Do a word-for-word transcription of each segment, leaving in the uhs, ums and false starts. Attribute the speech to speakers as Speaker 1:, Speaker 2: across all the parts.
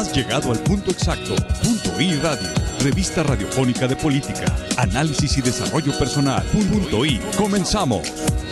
Speaker 1: Has llegado al punto exacto. Punto I Radio, revista radiofónica de política, análisis y desarrollo personal. Punto I. Comenzamos.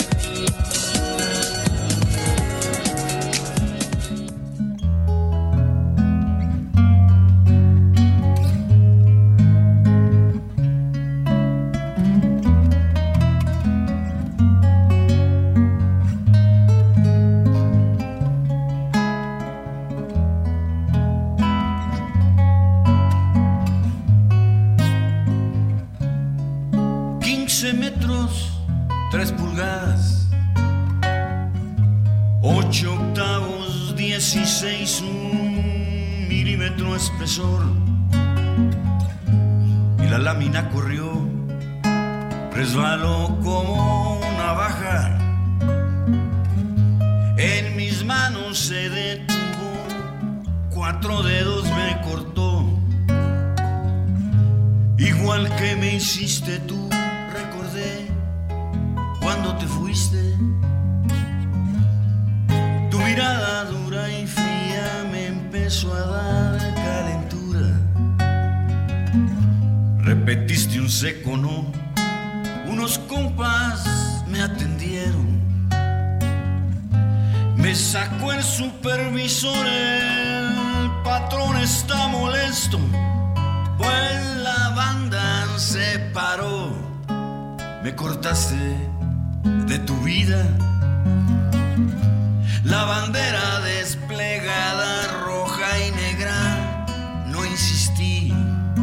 Speaker 2: Y la lámina corrió, resbaló como una navaja. En mis manos se detuvo, cuatro dedos me cortó. Igual que me hiciste tú, recordé cuando te fuiste. Tu mirada dura y fría me empezó a dar calentura. Repetiste un seco no, unos compas me atendieron. Me sacó el supervisor, el patrón está molesto, pues la banda se paró. Me cortaste de tu vida, la bandera desplegada roja y negra, no insistí.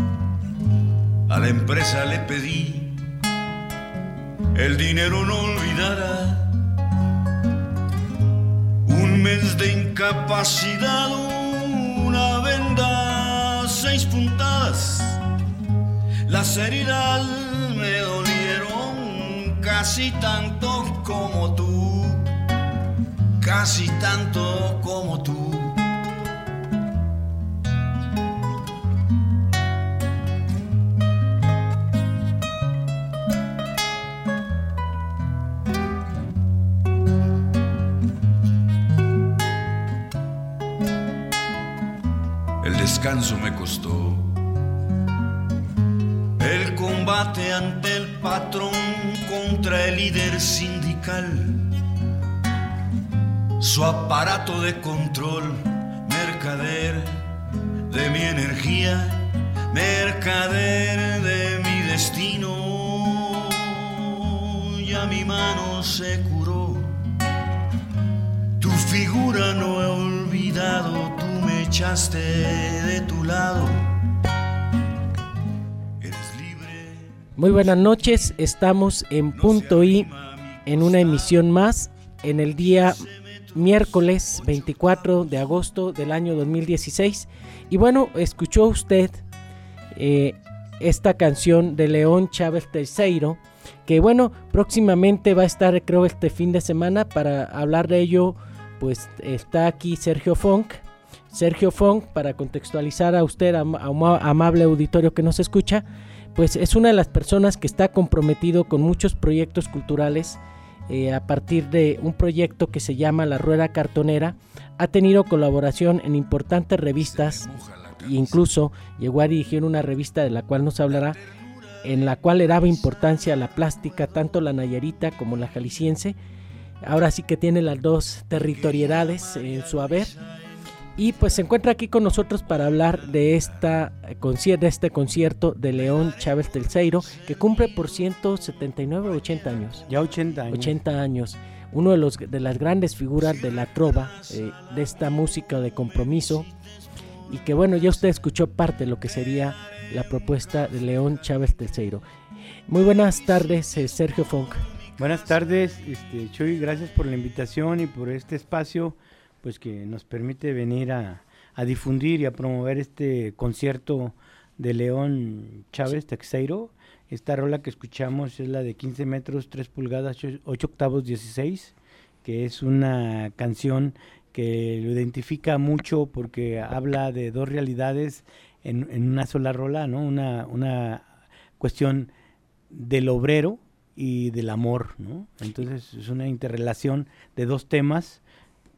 Speaker 2: A la empresa le pedí el dinero no olvidara. Un mes de incapacidad, una venda, seis puntadas. Las heridas me dolieron casi tanto como tú, casi tanto como tú. Descanso me costó el combate ante el patrón contra el líder sindical, su aparato de control, mercader de mi energía, mercader de mi destino. Ya mi mano se curó, tu figura no he olvidado. Me echaste de tu lado. Eres libre.
Speaker 3: Muy buenas noches, estamos en Punto I en una emisión más en el día miércoles veinticuatro de agosto del año dos mil dieciséis. Y bueno, escuchó usted eh, esta canción de León Chávez tercero, que bueno, próximamente va a estar, creo, este fin de semana. Para hablar de ello, pues está aquí Sergio Funk. Sergio Funk, para contextualizar a usted, am- am- amable auditorio que nos escucha, pues es una de las personas que está comprometido con muchos proyectos culturales. Eh, a partir de un proyecto que se llama La Rueda Cartonera, ha tenido colaboración en importantes revistas e incluso llegó a dirigir una revista de la cual nos hablará, en la cual le daba importancia a la plástica, tanto la nayarita como la jalisciense. Ahora sí que tiene las dos territorialidades en su haber. Y pues se encuentra aquí con nosotros para hablar de, esta, de este concierto de León Chávez tercero, que cumple por ciento setenta y nueve o ochenta años.
Speaker 4: Ya ochenta años.
Speaker 3: ochenta años. Uno de, los, de las grandes figuras de la trova, eh, de esta música de compromiso. Y que bueno, ya usted escuchó parte de lo que sería la propuesta de León Chávez tercero. Muy buenas tardes, eh, Sergio Funk.
Speaker 4: Buenas tardes, este, Chuy, gracias por la invitación y por este espacio, pues que nos permite venir a, a difundir y a promover este concierto de León Chávez tercero. Esta rola que escuchamos es la de quince metros, tres pulgadas, ocho octavos, dieciséis, que es una canción que lo identifica mucho porque habla de dos realidades en, en una sola rola, ¿no? Una, una cuestión del obrero y del amor, ¿no? Entonces es una interrelación de dos temas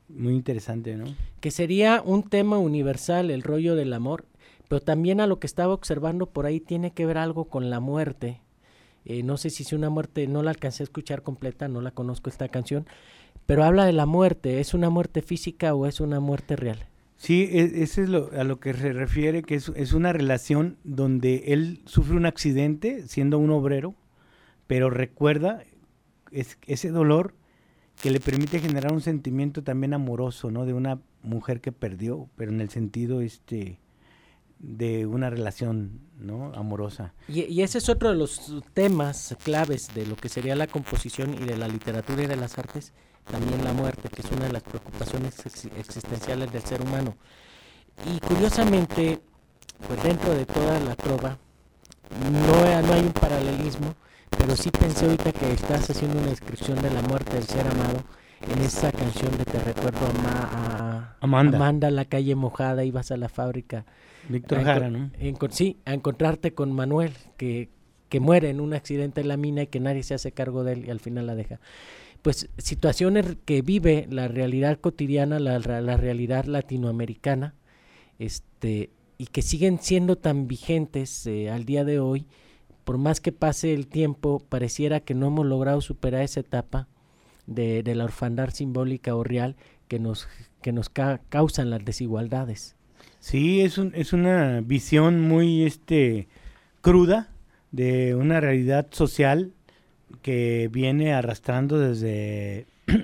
Speaker 4: muy interesante, ¿no?
Speaker 3: Que sería un tema universal, el rollo del amor, pero también a lo que estaba observando por ahí tiene que ver algo con la muerte. Eh, no sé si es una muerte, no la alcancé a escuchar completa, no la conozco esta canción, pero habla de la muerte. ¿Es una muerte física o es una muerte real?
Speaker 4: Sí, eso es lo, a lo que se refiere, que es, es una relación donde él sufre un accidente siendo un obrero, pero recuerda es, ese dolor que le permite generar un sentimiento también amoroso, ¿no? De una mujer que perdió, pero en el sentido este de una relación, ¿no? Amorosa.
Speaker 3: Y, y ese es otro de los temas claves de lo que sería la composición y de la literatura y de las artes, también la muerte, que es una de las preocupaciones ex existenciales del ser humano. Y curiosamente, pues dentro de toda la trova, no, no hay un paralelismo, pero sí pensé ahorita que estás haciendo una descripción de la muerte del ser amado en esa canción de Te recuerdo a, Ma, a
Speaker 4: Amanda.
Speaker 3: Amanda, la calle mojada, ibas a la fábrica.
Speaker 4: Víctor Jara, ¿no?
Speaker 3: En, sí, a encontrarte con Manuel, que, que muere en un accidente en la mina y que nadie se hace cargo de él y al final la deja. Pues situaciones que vive la realidad cotidiana, la, la realidad latinoamericana, este, y que siguen siendo tan vigentes eh, al día de hoy. Por más que pase el tiempo, pareciera que no hemos logrado superar esa etapa de, de la orfandad simbólica o real que nos, que nos ca causan las desigualdades.
Speaker 4: Sí, es, un, es una visión muy este, cruda de una realidad social que viene arrastrando desde,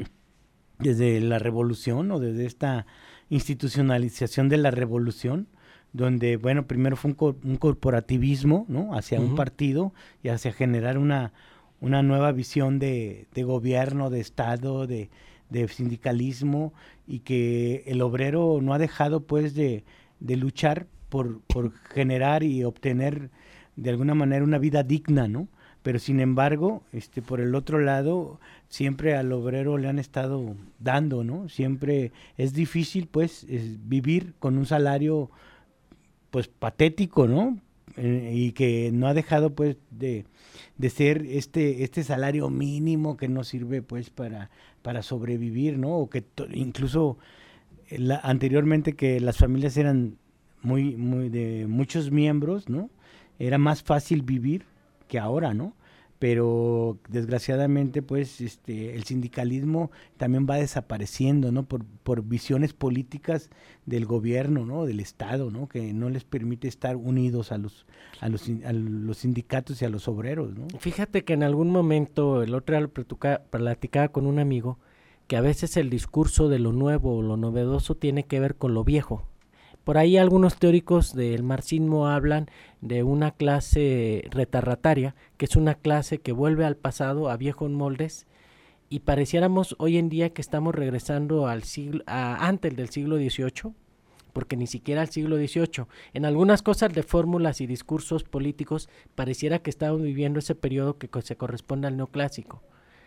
Speaker 4: desde la revolución o desde esta institucionalización de la revolución, donde, bueno, primero fue un, co un corporativismo, ¿no? Hacia uh-huh. un partido y hacia generar una, una nueva visión de, de gobierno, de Estado, de, de sindicalismo, y que el obrero no ha dejado, pues, de, de luchar por, por generar y obtener, de alguna manera, una vida digna, ¿no? Pero, sin embargo, este, por el otro lado, siempre al obrero le han estado dando, ¿no? Siempre es difícil, pues, es vivir con un salario pues patético, ¿no? Eh, y que no ha dejado pues de, de ser este este salario mínimo que no sirve pues para para sobrevivir, ¿no? O que incluso la, anteriormente que las familias eran muy muy de muchos miembros, ¿no? Era más fácil vivir que ahora, ¿no? Pero desgraciadamente pues este el sindicalismo también va desapareciendo, ¿no? Por, por visiones políticas del gobierno, ¿no? Del Estado, ¿no? Que no les permite estar unidos a los a los, a los sindicatos y a los obreros, ¿no?
Speaker 3: Fíjate que en algún momento, el otro día lo platicaba con un amigo, que a veces el discurso de lo nuevo o lo novedoso tiene que ver con lo viejo. Por ahí algunos teóricos del marxismo hablan de una clase retarrataria, que es una clase que vuelve al pasado, a viejos moldes, y pareciéramos hoy en día que estamos regresando al siglo, a, antes del siglo dieciocho, porque ni siquiera al siglo dieciocho. En algunas cosas de fórmulas y discursos políticos pareciera que estamos viviendo ese periodo que se corresponde al neoclásico,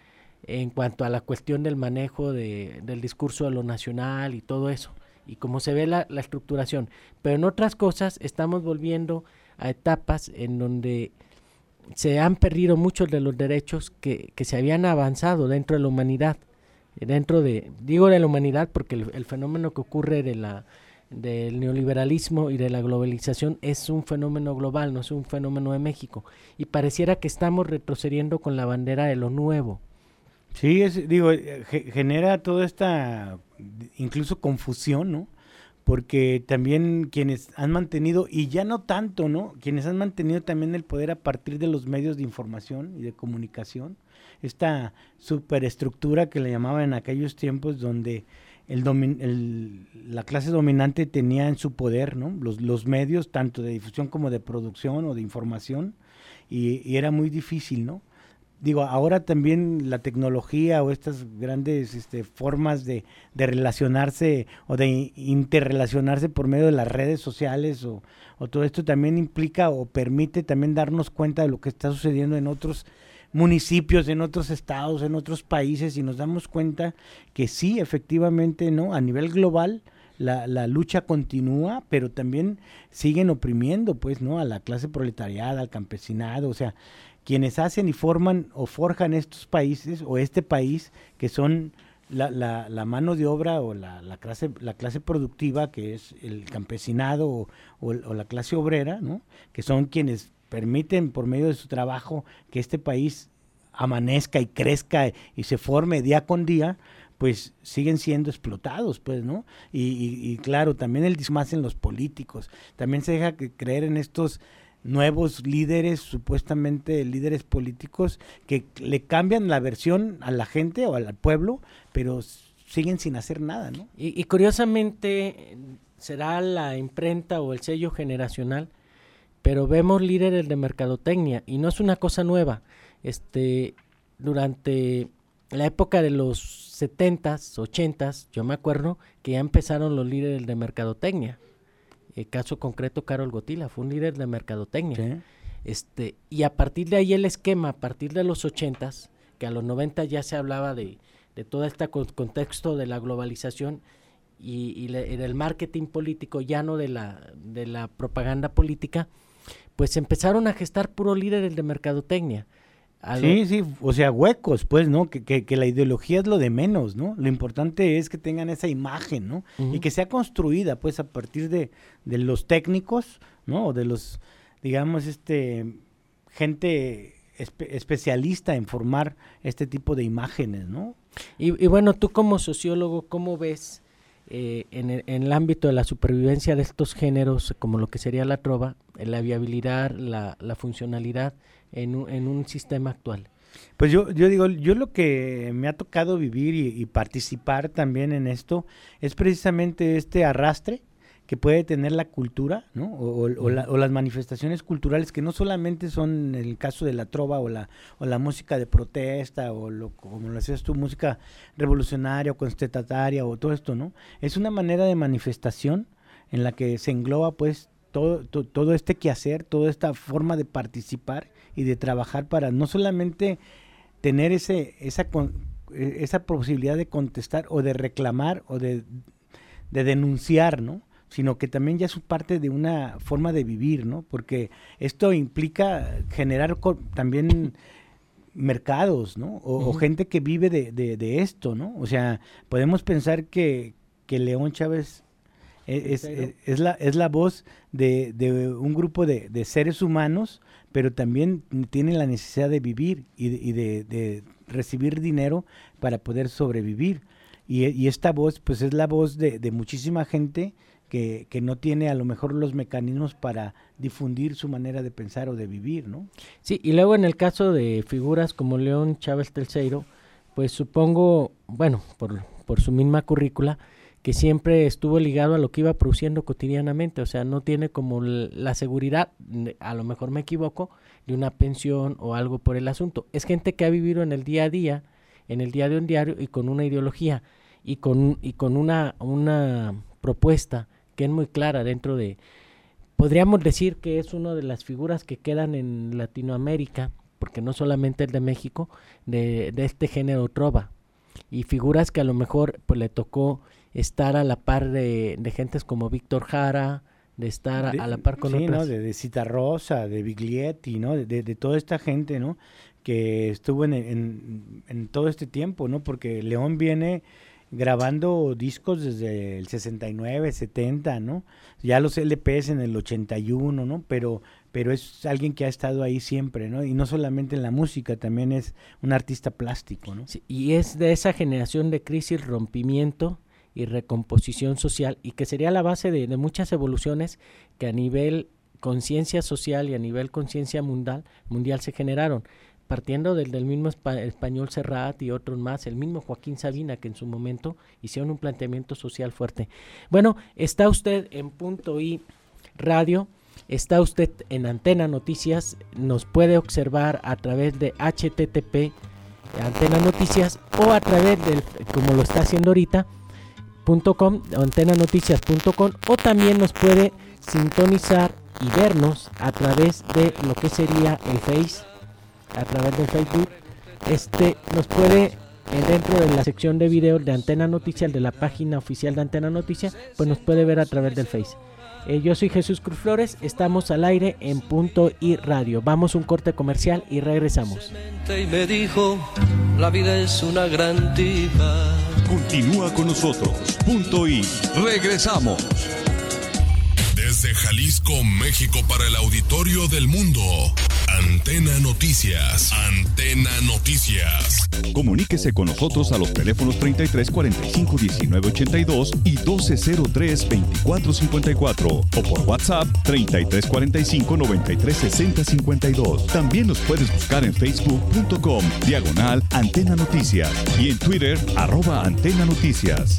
Speaker 3: en cuanto a la cuestión del manejo de, del discurso de lo nacional y todo eso, y cómo se ve la, la estructuración. Pero en otras cosas estamos volviendo a etapas en donde se han perdido muchos de los derechos que, que se habían avanzado dentro de la humanidad. Dentro de, digo de la humanidad porque el, el fenómeno que ocurre de la, del neoliberalismo y de la globalización es un fenómeno global, no es un fenómeno de México. Y pareciera que estamos retrocediendo con la bandera de lo nuevo.
Speaker 4: Sí, es, digo, genera toda esta, incluso confusión, ¿no? Porque también quienes han mantenido, y ya no tanto, ¿no? Quienes han mantenido también el poder a partir de los medios de información y de comunicación, esta superestructura que le llamaban en aquellos tiempos donde el domin, el, la clase dominante tenía en su poder, ¿no? Los, los medios, tanto de difusión como de producción o de información, y, y era muy difícil, ¿no? Digo, ahora también la tecnología o estas grandes este, formas de, de relacionarse o de interrelacionarse por medio de las redes sociales o, o todo esto también implica o permite también darnos cuenta de lo que está sucediendo en otros municipios, en otros estados, en otros países, y nos damos cuenta que sí, efectivamente, ¿no? A nivel global la, la lucha continúa, pero también siguen oprimiendo, pues, ¿no? A la clase proletariada, al campesinado, o sea, quienes hacen y forman o forjan estos países o este país, que son la, la, la mano de obra o la, la clase la clase productiva, que es el campesinado o, o, o la clase obrera, ¿no? Que son quienes permiten por medio de su trabajo que este país amanezca y crezca y se forme día con día, pues siguen siendo explotados, pues, ¿no? Y, y, y claro, también el más en los políticos, también se deja creer en estos nuevos líderes, supuestamente líderes políticos, que le cambian la versión a la gente o al pueblo, pero siguen sin hacer nada, ¿no?
Speaker 3: Y, y curiosamente será la imprenta o el sello generacional, pero vemos líderes de mercadotecnia, y no es una cosa nueva. Este, durante la época de los setentas, ochentas, yo me acuerdo que ya empezaron los líderes de mercadotecnia. El caso concreto, Karol Gotila fue un líder de mercadotecnia. ¿Sí? Este, y a partir de ahí el esquema, a partir de los ochentas, que a los noventa ya se hablaba de, de todo este contexto de la globalización y, y, le, y del marketing político, ya no de la, de la propaganda política, pues empezaron a gestar puro líderes de mercadotecnia.
Speaker 4: Sí, sí, o sea, huecos, pues, ¿no? Que, que, que la ideología es lo de menos, ¿no? Lo importante es que tengan esa imagen, ¿no? Uh-huh. Y que sea construida, pues, a partir de, de los técnicos, ¿no? O de los, digamos, este, gente espe- especialista en formar este tipo de imágenes, ¿no?
Speaker 3: Y, y bueno, tú como sociólogo, ¿cómo ves eh, en, el, en el ámbito de la supervivencia de estos géneros, como lo que sería la trova, la viabilidad, la, la funcionalidad en un, en un sistema actual?
Speaker 4: Pues yo, yo digo, yo lo que me ha tocado vivir y, y participar también en esto es precisamente este arrastre que puede tener la cultura, ¿no? O, o, o, la, o las manifestaciones culturales, que no solamente son el caso de la trova o la, o la música de protesta o lo, como lo decías tú, música revolucionaria o contestataria o todo esto, ¿no? Es una manera de manifestación en la que se engloba pues todo, to, todo este quehacer, toda esta forma de participar y de trabajar para no solamente tener ese esa esa posibilidad de contestar o de reclamar o de, de denunciar, ¿no? Sino que también ya es parte de una forma de vivir, ¿no? Porque esto implica generar co- también mercados, ¿no? O, uh-huh. o gente que vive de, de, de esto, ¿no? O sea, podemos pensar que, que León Chávez es, es, es, la, es la voz de, de un grupo de, de seres humanos, pero también tiene la necesidad de vivir y de, y de, de recibir dinero para poder sobrevivir. Y, y esta voz, pues es la voz de, de muchísima gente que, que no tiene a lo mejor los mecanismos para difundir su manera de pensar o de vivir, ¿no?
Speaker 3: Sí, y luego en el caso de figuras como León Chávez Telceiro, pues supongo, bueno, por, por su misma currícula, que siempre estuvo ligado a lo que iba produciendo cotidianamente, o sea, no tiene como la seguridad, a lo mejor me equivoco, de una pensión o algo por el asunto. Es gente que ha vivido en el día a día, en el día de un diario y con una ideología y con, y con una, una propuesta que es muy clara dentro de, podríamos decir que es una de las figuras que quedan en Latinoamérica, porque no solamente el de México, de, de este género trova, y figuras que a lo mejor pues le tocó estar a la par de, de gentes como Víctor Jara, de estar a,
Speaker 4: de,
Speaker 3: a la par con
Speaker 4: sí,
Speaker 3: otras.
Speaker 4: ¿no? De, de Citarrosa, de Biglietti, ¿no? De, de, de toda esta gente, ¿no? Que estuvo en, en, en todo este tiempo, ¿no? Porque León viene grabando discos desde el sesenta y nueve, setenta, ¿no? Ya los L Pes en el ochenta y uno, ¿no? Pero pero es alguien que ha estado ahí siempre, ¿no? Y no solamente en la música, también es un artista plástico, ¿no?
Speaker 3: Sí, y es de esa generación de crisis, rompimiento y recomposición social, y que sería la base de, de muchas evoluciones que a nivel conciencia social y a nivel conciencia mundial, mundial se generaron, partiendo del, del mismo espa, español Serrat y otros más, el mismo Joaquín Sabina, que en su momento hicieron un planteamiento social fuerte. Bueno, está usted en Punto I Radio, está usted en Antena Noticias, nos puede observar a través de H T T P Antena Noticias o a través del, como lo está haciendo ahorita, .com, antenanoticias punto com, o también nos puede sintonizar y vernos a través de lo que sería el Face, a través del Facebook. Este nos puede eh, dentro de la sección de videos de Antena Noticias, de la página oficial de Antena Noticias, pues nos puede ver a través del Face. Eh, yo soy Jesús Cruz Flores, estamos al aire en Punto I Radio. Vamos a un corte comercial y regresamos.
Speaker 5: Y me dijo, la vida es una gran tipa.
Speaker 1: Continúa con nosotros. Punto I. Regresamos.
Speaker 5: Desde Jalisco, México, para el auditorio del mundo. Antena Noticias. Antena Noticias.
Speaker 1: Comuníquese con nosotros a los teléfonos treinta y tres cuarenta y cinco diecinueve ochenta y dos y doce cero tres veinticuatro cincuenta y cuatro o por WhatsApp treinta y tres cuarenta y cinco noventa y tres sesenta cincuenta y dos. También nos puedes buscar en facebook punto com diagonal Antena Noticias y en Twitter arroba Antena Noticias.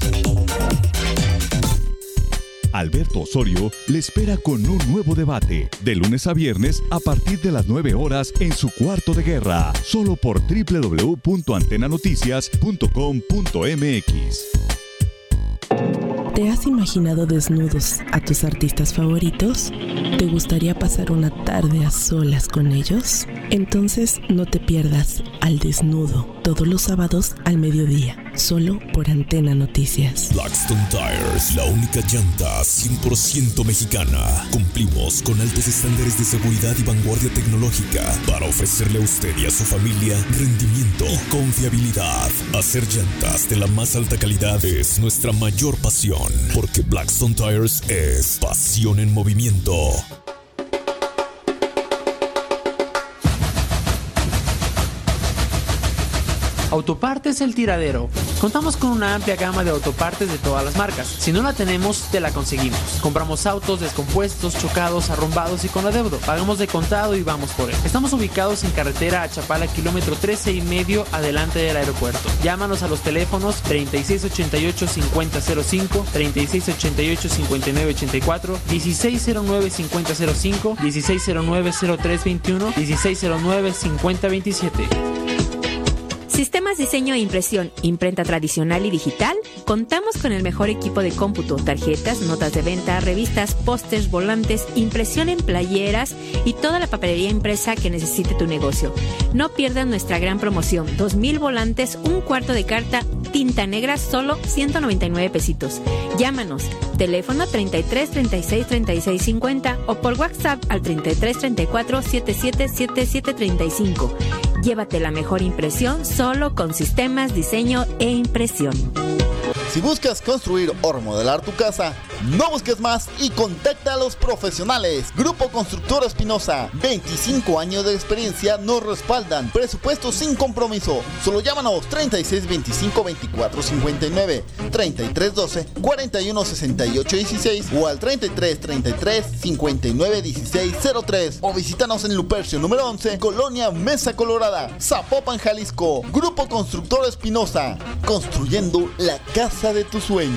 Speaker 1: Alberto Osorio le espera con un nuevo debate, de lunes a viernes a partir de las nueve horas en su cuarto de guerra, solo por doble u doble u doble u punto antena noticias punto com punto m x.
Speaker 6: ¿Te has imaginado desnudos a tus artistas favoritos? ¿Te gustaría pasar una tarde a solas con ellos? Entonces no te pierdas Al Desnudo, todos los sábados al mediodía, solo por Antena Noticias.
Speaker 5: Blackstone Tires, la única llanta cien por ciento mexicana. Cumplimos con altos estándares de seguridad y vanguardia tecnológica para ofrecerle a usted y a su familia rendimiento y confiabilidad. Hacer llantas de la más alta calidad es nuestra mayor pasión, porque Blackstone Tires es pasión en movimiento.
Speaker 7: Autopartes El Tiradero. Contamos con una amplia gama de autopartes de todas las marcas. Si no la tenemos, te la conseguimos. Compramos autos descompuestos, chocados, arrombados y con adeudo. Pagamos de contado y vamos por él. Estamos ubicados en carretera a Chapala, kilómetro trece y medio, adelante del aeropuerto. Llámanos a los teléfonos treinta y seis ochenta y ocho cincuenta cero cinco, treinta y seis ochenta y ocho cincuenta y nueve ochenta y cuatro, dieciséis cero nueve cincuenta cero cinco, dieciséis cero nueve cero tres veintiuno, dieciséis cero nueve cincuenta veintisiete.
Speaker 8: Sistemas Diseño e Impresión, imprenta tradicional y digital. Contamos con el mejor equipo de cómputo, tarjetas, notas de venta, revistas, pósters, volantes, impresión en playeras y toda la papelería impresa que necesite tu negocio. No pierdas nuestra gran promoción, dos mil volantes, un cuarto de carta, tinta negra, solo ciento noventa y nueve pesitos. Llámanos, teléfono treinta y tres treinta y seis treinta y seis cincuenta o por WhatsApp al treinta y tres treinta y cuatro setenta y siete setenta y siete treinta y cinco. Llévate la mejor impresión solo con Sistemas Diseño e Impresión.
Speaker 9: Si buscas construir o remodelar tu casa, no busques más y contacta a los profesionales. Grupo Constructor Espinosa, veinticinco años de experiencia nos respaldan. Presupuesto sin compromiso. Solo llámanos treinta y seis veinticinco veinticuatro cincuenta y nueve, treinta y tres doce cuarenta y uno sesenta y ocho dieciséis o al treinta y tres treinta y tres cincuenta y nueve dieciséis cero tres o visítanos en Lupercio número once, Colonia Mesa Colorada, Zapopan, Jalisco. Grupo Constructor Espinosa, construyendo la casa de tus sueños.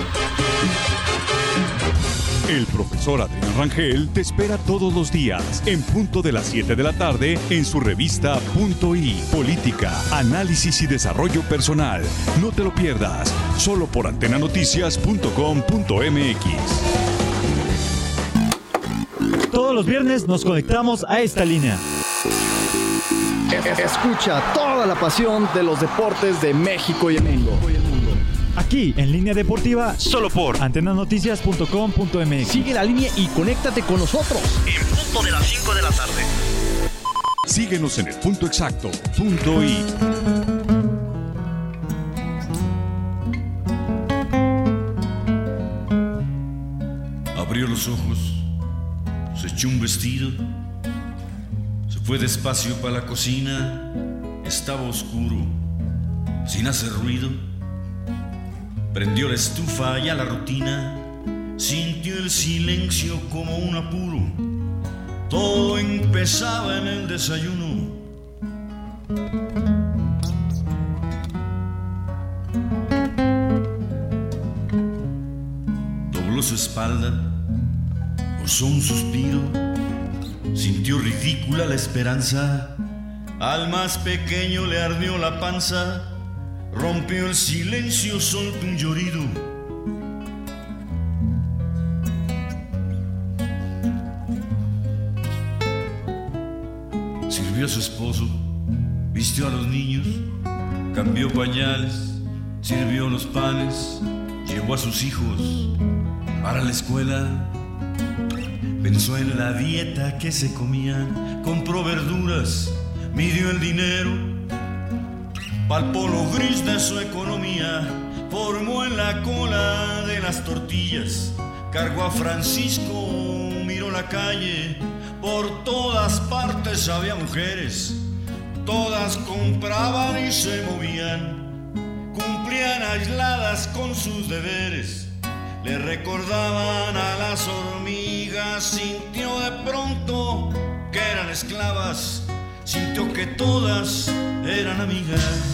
Speaker 1: El profesor Adrián Rangel te espera todos los días en punto de las siete de la tarde en su revista Punto I, Política, Análisis y Desarrollo Personal. No te lo pierdas, solo por antena noticias punto com punto m x.
Speaker 10: Todos los viernes nos conectamos a esta línea.
Speaker 11: Escucha toda la pasión de los deportes de México y el mundo.
Speaker 10: Aquí en Línea Deportiva, solo por antena noticias punto com punto m x.
Speaker 11: Sigue la línea y conéctate con nosotros.
Speaker 12: En punto de las cinco de la tarde.
Speaker 1: Síguenos en el punto exacto, punto I.
Speaker 2: Abrió los ojos, se echó un vestido, se fue despacio para la cocina. Estaba oscuro, sin hacer ruido. Prendió la estufa y a la rutina, sintió el silencio como un apuro. Todo empezaba en el desayuno. Dobló su espalda, forzó un suspiro, sintió ridícula la esperanza. Al más pequeño le ardió la panza. Rompió el silencio, soltó un llorido. Sirvió a su esposo, vistió a los niños, cambió pañales, sirvió los panes, llevó a sus hijos para la escuela. Pensó en la dieta que se comían, compró verduras, midió el dinero. Pa'l polo gris de su economía, formó en la cola de las tortillas, cargó a Francisco, miró la calle, por todas partes había mujeres, todas compraban y se movían, cumplían aisladas con sus deberes, le recordaban a las hormigas, sintió de pronto que eran esclavas, sintió que todas eran amigas.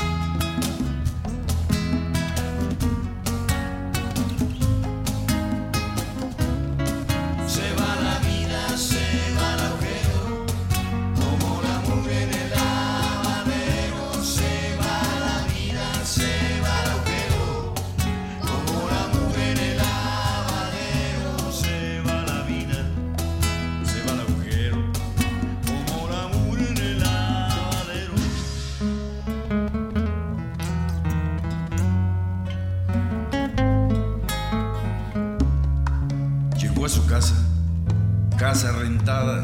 Speaker 2: Casa rentada,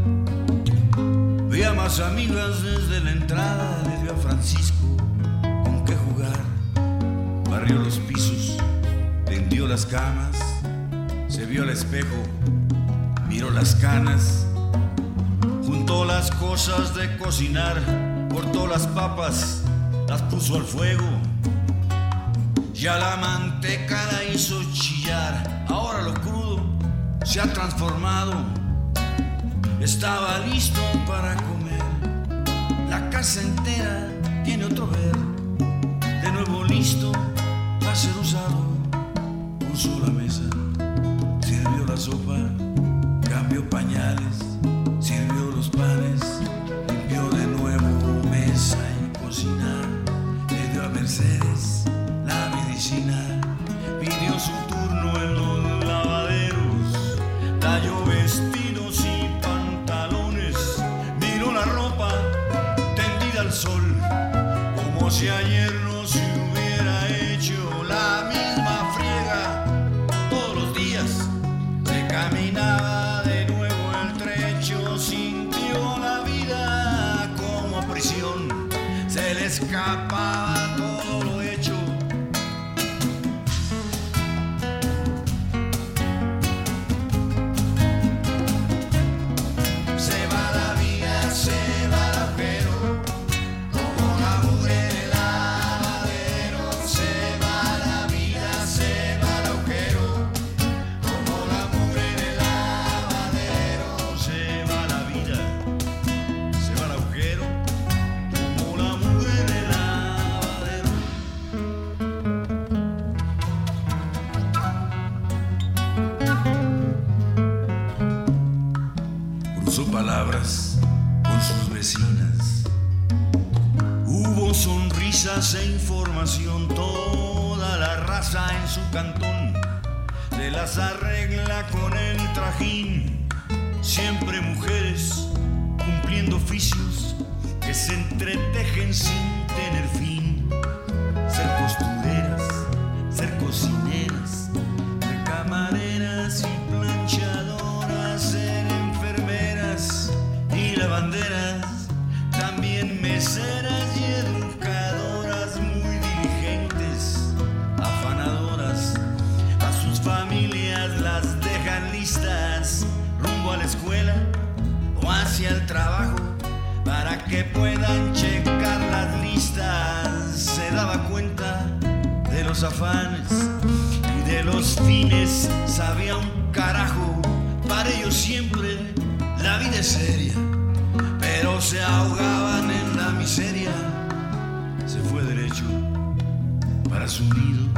Speaker 2: veía más amigas desde la entrada, le dio a Francisco con qué jugar, barrió los pisos, tendió las camas, se vio al espejo, miró las canas, juntó las cosas de cocinar, cortó las papas, las puso al fuego, ya la manteca la hizo chillar, ahora lo crudo se ha transformado, estaba listo para comer, la casa entera tiene otro ver, de nuevo listo va a ser usado, puso la mesa, sirvió la sopa, cambió pañales, sirvió los panes, limpió de nuevo mesa y cocina, le dio a Mercedes la medicina, pidió su turno en los lavaderos, talló vestidos y pantalones, miró la ropa tendida al sol, como si ayer no se hubiera hecho la misma friega todos los días, se caminaba de nuevo el trecho, sintió la vida como prisión, se le escapaba todo lo hecho. Palabras con sus vecinas, hubo sonrisas e información, toda la raza en su cantón se las arregla con el trajín, siempre mujeres cumpliendo oficios que se entretejen sin tener fin, ser costureras, ser cocineras, ser camareras y planchadoras, ser enfermeras y lavanderas, también meseras y educadoras, muy diligentes, afanadoras, a sus familias las dejan listas rumbo a la escuela o hacia el trabajo para que puedan checar las listas, se daba cuenta de los afanes y de los fines, sabía un carajo, para ellos siempre la vida es seria, pero se ahogaban en la miseria, se fue derecho para su nido,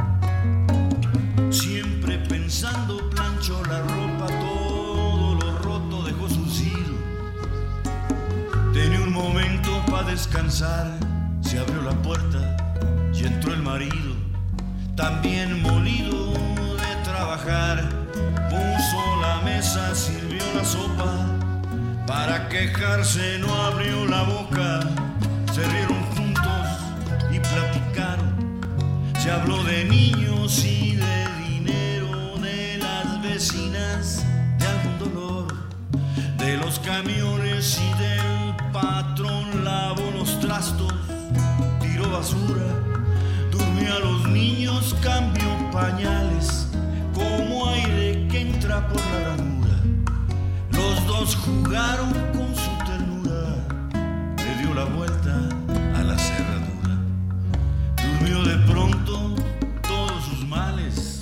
Speaker 2: siempre pensando planchó la ropa, todo lo roto dejó surcido, tenía un momento para descansar, se abrió la puerta y entró el marido, también molido de trabajar, puso la mesa, sirvió la sopa, para quejarse no abrió la boca, se rieron juntos y platicaron, se habló de niños y de dinero, de las vecinas, de algún dolor, de los camiones y del patrón, lavó los trastos, tiró basura, durmió a los niños dos cambio pañales, como aire que entra por la ranura. Los dos jugaron con su ternura, le dio la vuelta a la cerradura. Durmió de pronto todos sus males.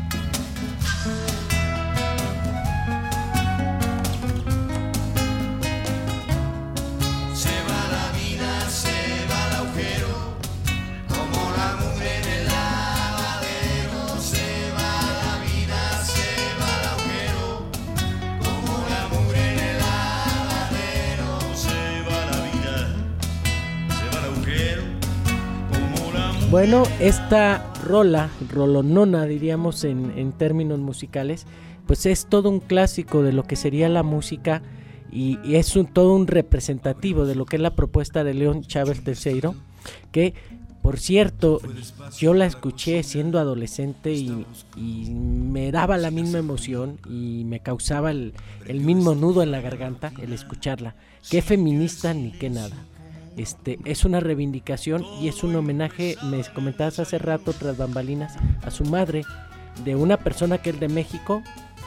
Speaker 2: Se va la vida, se va el agujero, como la mugre en el lavadero. Se va la vida, se va el agujero, como la mugre en el lavadero. Se va la vida, se va el agujero, como la mugre.
Speaker 3: Bueno, esta rola, rolonona diríamos en, en términos musicales, pues es todo un clásico de lo que sería la música y, y es un, todo un representativo de lo que es la propuesta de León Chávez tercero, que por cierto yo la escuché siendo adolescente y, y me daba la misma emoción y me causaba el, el mismo nudo en la garganta el escucharla. Qué feminista ni qué nada. Este, es una reivindicación y es un homenaje, me comentabas hace rato tras bambalinas, a su madre, de una persona que es de México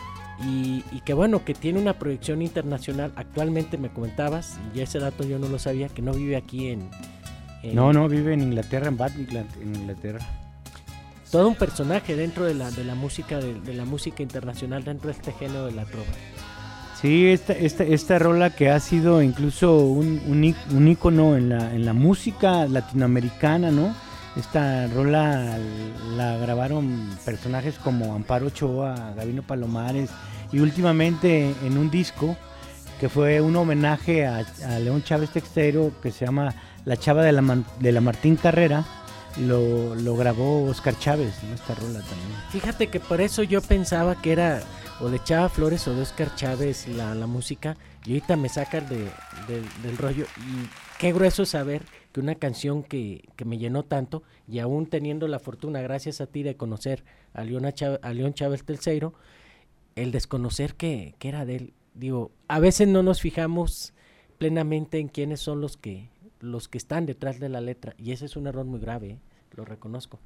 Speaker 3: y, y que bueno, que tiene una proyección internacional. Actualmente me comentabas, y ese dato yo no lo sabía, que no vive aquí en... en
Speaker 4: no, no, vive en Inglaterra, en Bath, en Inglaterra.
Speaker 3: Todo un personaje dentro de la, de la música, de, de la música internacional, dentro de este género de la trova.
Speaker 4: Sí, esta, esta, esta rola que ha sido incluso un, un, un ícono en la, en la música latinoamericana, ¿no? Esta rola la grabaron personajes como Amparo Ochoa, Gabino Palomares y últimamente en un disco que fue un homenaje a, a León Chávez tercero que se llama La Chava de la, de la Martín Carrera, lo, lo grabó Oscar Chávez, ¿no? Esta rola también.
Speaker 3: Fíjate que por eso yo pensaba que era o de Chava Flores o de Oscar Chávez la, la música, y ahorita me sacan de, de, del rollo, y qué grueso saber que una canción que, que me llenó tanto, y aún teniendo la fortuna, gracias a ti, de conocer a León, Chávez, a León Chávez tercero, el desconocer que, que era de él. Digo, a veces no nos fijamos plenamente en quiénes son los que, los que están detrás de la letra, y ese es un error muy grave, ¿eh? Lo reconozco.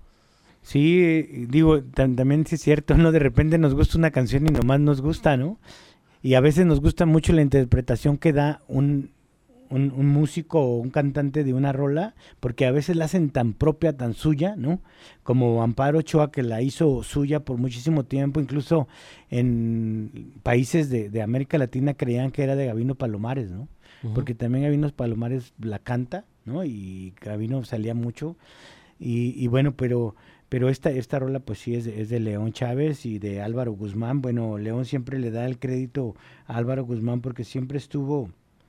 Speaker 4: Sí, digo, tam- también sí es cierto, ¿no? De repente nos gusta una canción y nomás nos gusta, ¿no? Y a veces nos gusta mucho la interpretación que da un, un, un músico o un cantante de una rola, porque a veces la hacen tan propia, tan suya, ¿no? Como Amparo Ochoa, que la hizo suya por muchísimo tiempo, incluso en países de, de América Latina creían que era de Gabino Palomares, ¿no? Uh-huh. Porque también Gabino Palomares la canta, ¿no? Y Gabino salía mucho, y, y bueno, pero... Pero esta, esta rola pues sí es de, es de León Chávez y de Álvaro Guzmán. Bueno, León siempre le da el crédito a Álvaro Guzmán porque siempre estuvo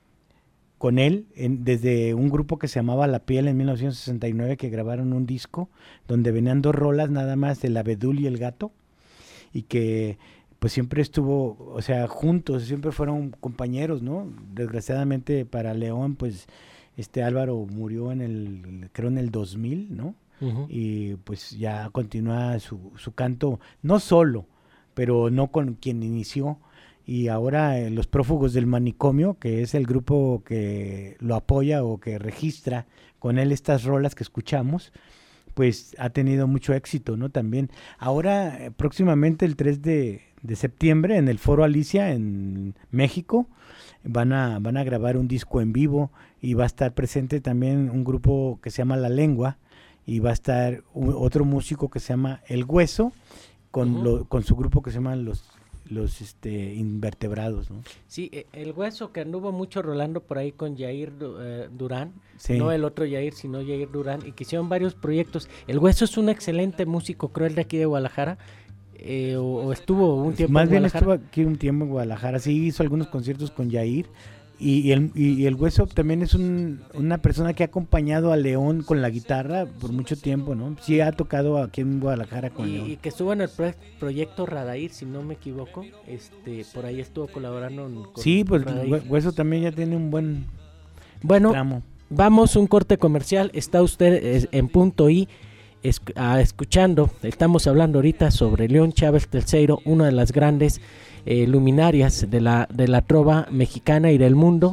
Speaker 4: con él en, desde un grupo que se llamaba La Piel en mil novecientos sesenta y nueve, que grabaron un disco donde venían dos rolas nada más, El Abedul y El Gato, y que pues siempre estuvo, o sea, juntos, siempre fueron compañeros, ¿no? Desgraciadamente para León pues este Álvaro murió en el, creo en el dos mil, ¿no? Uh-huh. Y pues ya continúa su, su canto, no solo, pero no con quien inició, y ahora eh, Los Prófugos del Manicomio, que es el grupo que lo apoya o que registra con él estas rolas que escuchamos, pues ha tenido mucho éxito, ¿no? También, ahora eh, próximamente el tres de septiembre en el Foro Alicia en México, van a, van a grabar un disco en vivo y va a estar presente también un grupo que se llama La Lengua, y va a estar un, otro músico que se llama El Hueso con, uh-huh. lo, con su grupo que se llama Los, los este, Invertebrados, ¿no?
Speaker 3: Sí, El Hueso, que anduvo mucho rolando por ahí con Yair uh, Durán,
Speaker 4: sí.
Speaker 3: No el otro Yair, sino Yair Durán, y que hicieron varios proyectos. El Hueso es un excelente músico, creo, el de aquí de Guadalajara, eh, o, o estuvo un tiempo
Speaker 4: Más
Speaker 3: en
Speaker 4: bien
Speaker 3: Guadalajara.
Speaker 4: estuvo aquí un tiempo en Guadalajara, sí, hizo algunos conciertos con Yair. Y, y, el, y el Hueso también es un, una persona que ha acompañado a León con la guitarra por mucho tiempo, ¿no? Sí ha tocado aquí en Guadalajara con
Speaker 3: y,
Speaker 4: León.
Speaker 3: Y que estuvo en el pro- proyecto Radair, si no me equivoco, este, por ahí estuvo colaborando con
Speaker 4: Sí, pues
Speaker 3: Radair.
Speaker 4: Hueso también ya tiene un buen
Speaker 3: bueno,
Speaker 4: tramo.
Speaker 3: Vamos un corte comercial, está usted en Punto I es, a, escuchando, estamos hablando ahorita sobre León Chávez tercero, una de las grandes Eh, luminarias de la de la trova mexicana y del mundo,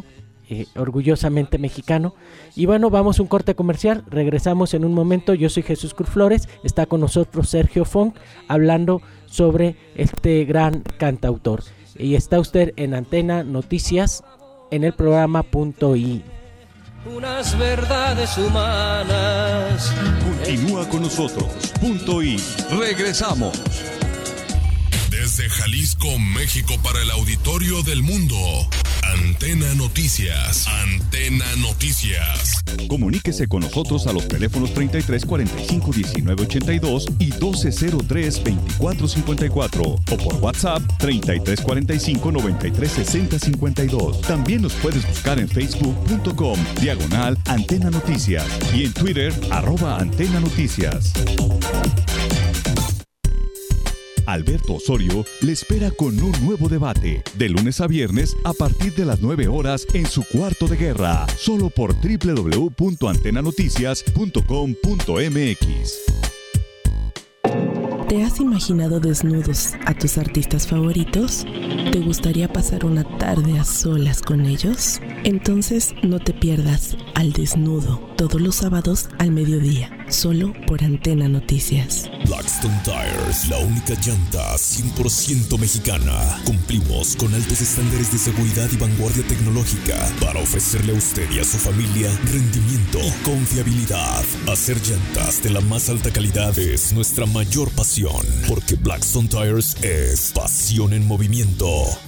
Speaker 3: eh, orgullosamente mexicano. Y bueno, vamos a un corte comercial, regresamos en un momento. Yo soy Jesús Cruz Flores, está con nosotros Sergio Funk hablando sobre este gran cantautor. Y está usted en Antena Noticias en el programa Punto I.
Speaker 13: Unas verdades humanas.
Speaker 1: Continúa con nosotros, Punto I. Regresamos.
Speaker 5: Desde Jalisco, México, para el auditorio del mundo. Antena Noticias. Antena Noticias.
Speaker 1: Comuníquese con nosotros a los teléfonos treinta y tres cuarenta y cinco diecinueve ochenta y dos y doce cero tres veinticuatro cincuenta y cuatro o por WhatsApp treinta y tres cuarenta y cinco noventa y tres sesenta cincuenta y dos. También nos puedes buscar en facebook punto com diagonal Antena Noticias y en Twitter arroba Antena Noticias. Alberto Osorio le espera con un nuevo debate, de lunes a viernes a partir de las nueve horas en su cuarto de guerra, solo por doble u doble u doble u punto antena noticias punto com punto m x.
Speaker 6: ¿Te has imaginado desnudos a tus artistas favoritos? ¿Te gustaría pasar una tarde a solas con ellos? Entonces no te pierdas Al Desnudo, todos los sábados al mediodía, solo por Antena Noticias.
Speaker 5: Blackstone Tires, la única llanta cien por ciento mexicana. Cumplimos con altos estándares de seguridad y vanguardia tecnológica para ofrecerle a usted y a su familia rendimiento y confiabilidad. Hacer llantas de la más alta calidad es nuestra mayor pasión, porque Blackstone Tires es pasión en movimiento.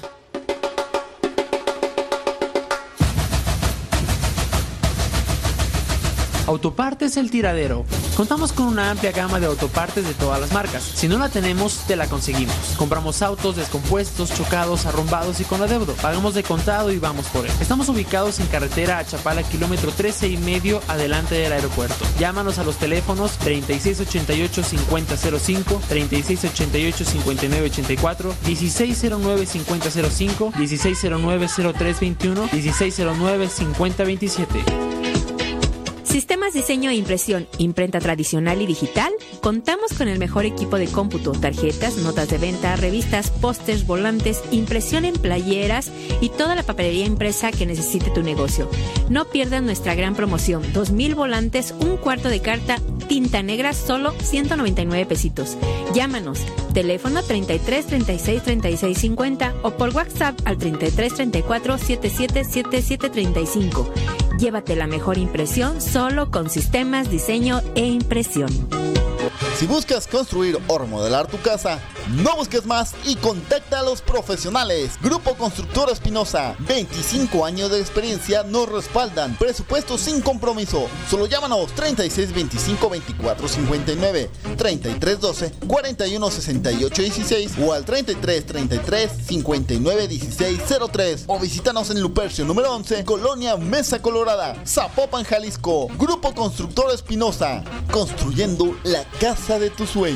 Speaker 7: Autopartes El Tiradero. Contamos con una amplia gama de autopartes de todas las marcas. Si no la tenemos, te la conseguimos. Compramos autos descompuestos, chocados, arrumbados y con adeudo. Pagamos de contado y vamos por él. Estamos ubicados en carretera a Chapala, kilómetro trece y medio, adelante del aeropuerto. Llámanos a los teléfonos treinta y seis ochenta y ocho cincuenta cero cinco, treinta y seis ochenta y ocho cincuenta y nueve ochenta y cuatro, dieciséis cero nueve cincuenta cero cinco, dieciséis cero nueve cero tres veintiuno, dieciséis cero nueve cincuenta veintisiete.
Speaker 8: Sistemas Diseño e Impresión, imprenta tradicional y digital. Contamos con el mejor equipo de cómputo, tarjetas, notas de venta, revistas, pósters, volantes, impresión en playeras y toda la papelería impresa que necesite tu negocio. No pierdas nuestra gran promoción, dos mil volantes, un cuarto de carta, tinta negra, solo ciento noventa y nueve pesitos. Llámanos, teléfono treinta y tres treinta y seis treinta y seis cincuenta o por WhatsApp al treinta y tres treinta y cuatro setenta y siete setenta y siete treinta y cinco. Llévate la mejor impresión solo con Sistemas Diseño e Impresión.
Speaker 9: Si buscas construir o remodelar tu casa, no busques más y contacta a los profesionales. Grupo Constructor Espinosa, veinticinco años de experiencia nos respaldan. Presupuesto sin compromiso. Solo llámanos treinta y seis veinticinco veinticuatro cincuenta y nueve, treinta y tres doce cuarenta y uno sesenta y ocho dieciséis o al treinta y tres treinta y tres cincuenta y nueve dieciséis cero tres o visítanos en Lupercio número once, Colonia Mesa Colorada, Zapopan, Jalisco. Grupo Constructor Espinosa, construyendo la casa de tus sueños.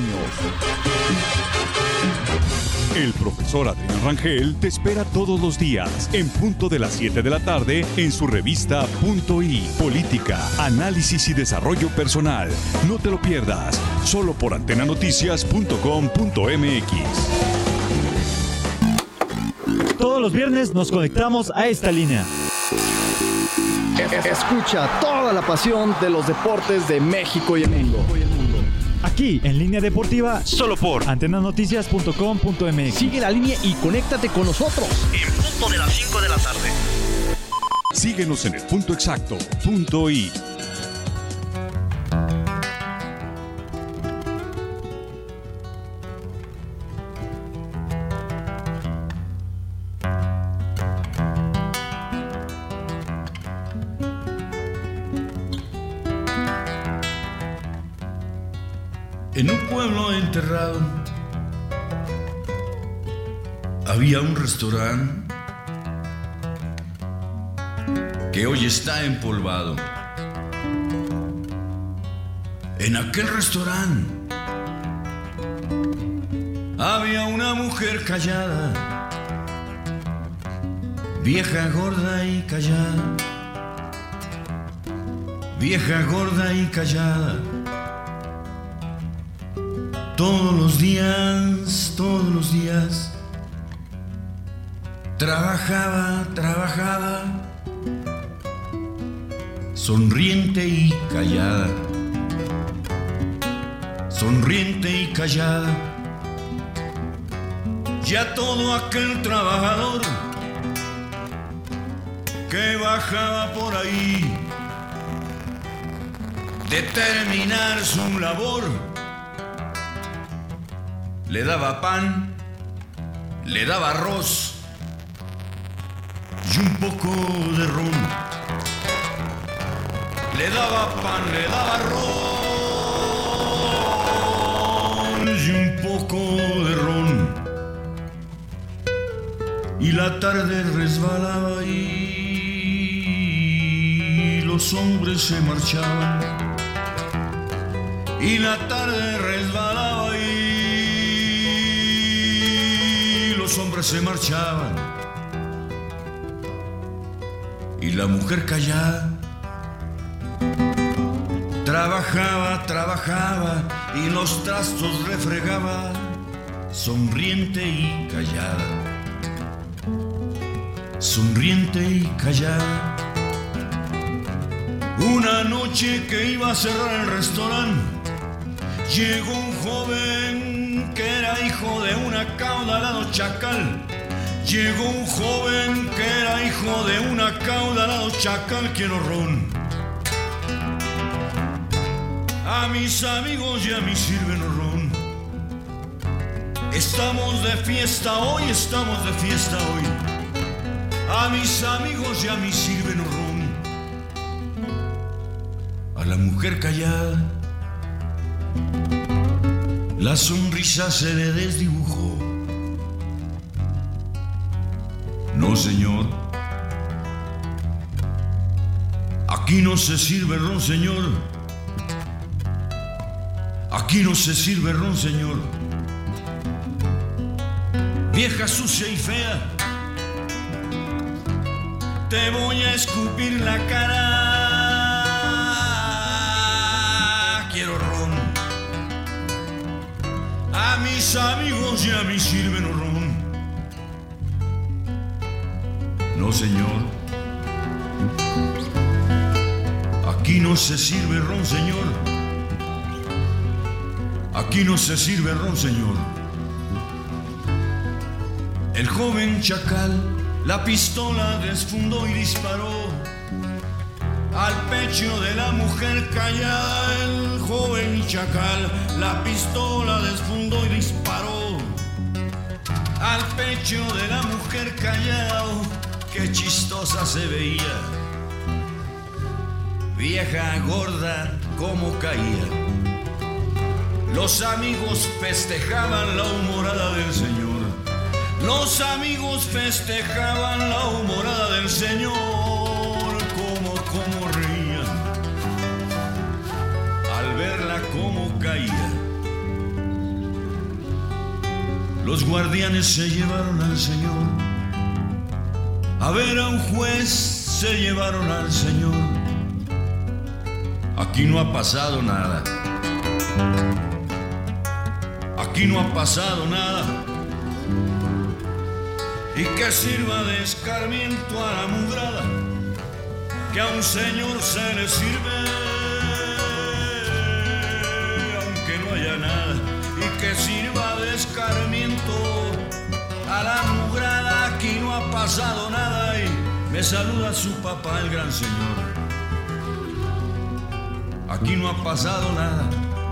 Speaker 1: El profesor Adrián Rangel te espera todos los días en punto de las siete de la tarde en su revista Punto I, Política, Análisis y Desarrollo Personal. No te lo pierdas, solo por antena noticias punto com punto m x.
Speaker 10: Todos los viernes nos conectamos a esta línea.
Speaker 11: Escucha toda la pasión de los deportes de México y el mundo.
Speaker 10: Aquí en Línea Deportiva, solo por antena noticias punto com punto m x.
Speaker 11: Sigue la línea y conéctate con nosotros.
Speaker 12: En punto de las cinco de la tarde.
Speaker 1: Síguenos en el punto exacto, Punto I.
Speaker 2: En un pueblo enterrado había un restaurante que hoy está empolvado. En aquel restaurante había una mujer callada, vieja, gorda y callada, vieja, gorda y callada. Todos los días, todos los días, trabajaba, trabajaba sonriente y callada, sonriente y callada. Ya todo aquel trabajador que bajaba por ahí de terminar su labor, le daba pan, le daba arroz y un poco de ron. Le daba pan, le daba arroz y un poco de ron. Y la tarde resbalaba y los hombres se marchaban. Y la tarde resbalaba y los hombres se marchaban. Y la mujer callada trabajaba, trabajaba y los trastos refregaba, sonriente y callada, sonriente y callada. Una noche que iba a cerrar el restaurante, llegó un joven que era hijo de un acaudalado chacal. Llegó un joven que era hijo de un acaudalado chacal. Quiero ron. A mis amigos ya me sirven ron. Estamos de fiesta hoy, estamos de fiesta hoy. A mis amigos ya me sirven ron. A la mujer callada la sonrisa se le desdibujó. No, señor, aquí no se sirve ron, señor. Aquí no se sirve ron, señor. Vieja sucia y fea, te voy a escupir la cara. Quiero ron. A mis amigos ya me sirven ron. No, señor, aquí no se sirve ron, señor. Aquí no se sirve ron, señor. El joven chacal la pistola desfundó y disparó al pecho de la mujer callada. El joven chacal la pistola desfundó y disparó al pecho de la mujer callada. Qué chistosa se veía, vieja gorda como caía. Los amigos festejaban la humorada del señor. Los amigos festejaban la humorada del señor. Como, como reían al verla como caía. Los guardianes se llevaron al señor. A ver a un juez se llevaron al señor. Aquí no ha pasado nada. Aquí no ha pasado nada. Y que sirva de escarmiento a la mugrada, que a un señor se le sirve, aunque no haya nada. Y que sirva de escarmiento a la mugrada. Aquí no ha pasado nada. Y me saluda su papá, el gran señor. Aquí no ha pasado nada.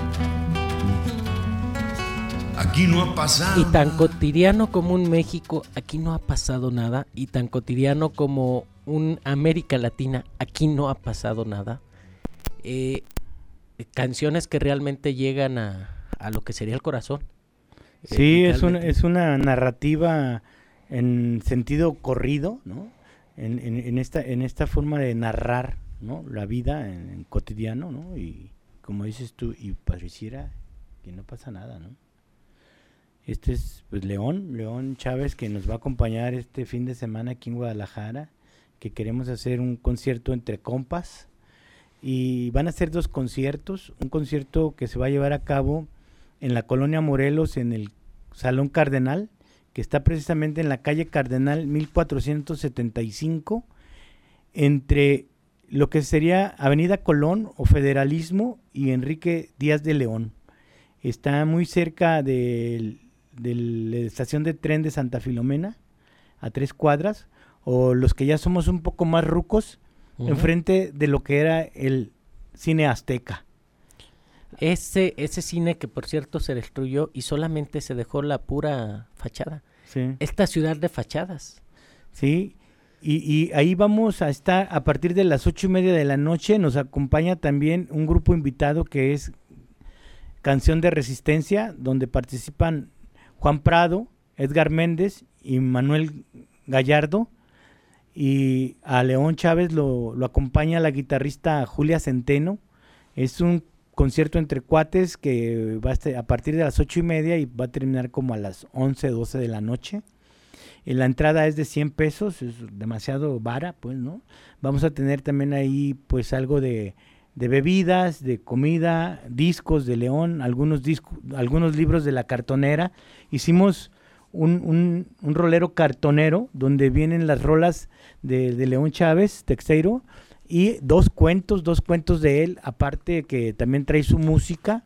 Speaker 2: Aquí no ha pasado.
Speaker 3: Y tan cotidiano como un México, aquí no ha pasado nada. Y tan cotidiano como un América Latina, aquí no ha pasado nada. Eh, canciones que realmente llegan a, a lo que sería el corazón.
Speaker 4: Sí, eh, es una, es una narrativa en sentido corrido, ¿no? En, en, en esta en esta forma de narrar, ¿no? La vida en, en cotidiano, ¿no? Y como dices tú, y pareciera que no pasa nada, ¿no? Este es pues León, León Chávez, que nos va a acompañar este fin de semana aquí en Guadalajara, que queremos hacer un concierto entre compas, y van a ser dos conciertos, un concierto que se va a llevar a cabo en la Colonia Morelos, en el Salón Cardenal, que está precisamente en la calle Cardenal mil cuatrocientos setenta y cinco, entre lo que sería Avenida Colón o Federalismo y Enrique Díaz de León. Está muy cerca de, de la estación de tren de Santa Filomena, a tres cuadras, o los que ya somos un poco más rucos, uh-huh. enfrente de lo que era el Cine Azteca.
Speaker 3: Ese, ese cine que por cierto se destruyó y solamente se dejó la pura fachada.
Speaker 4: Sí.
Speaker 3: Esta ciudad de fachadas.
Speaker 4: Sí, y, y ahí vamos a estar a partir de las ocho y media de la noche. Nos acompaña también un grupo invitado que es Canción de Resistencia, donde participan Juan Prado, Edgar Méndez y Manuel Gallardo. Y a León Chávez lo, lo acompaña la guitarrista Julia Centeno. Es un concierto entre cuates que va a, estar a partir de las ocho y media y va a terminar como a las once, doce de la noche. Y la entrada es de cien pesos, es demasiado vara, pues, ¿no? Vamos a tener también ahí, pues, algo de, de bebidas, de comida, discos de León, algunos discos, algunos libros de la cartonera. Hicimos un, un, un rolero cartonero donde vienen las rolas de, de León Chávez, Texeiro, y dos cuentos, dos cuentos de él, aparte que también trae su música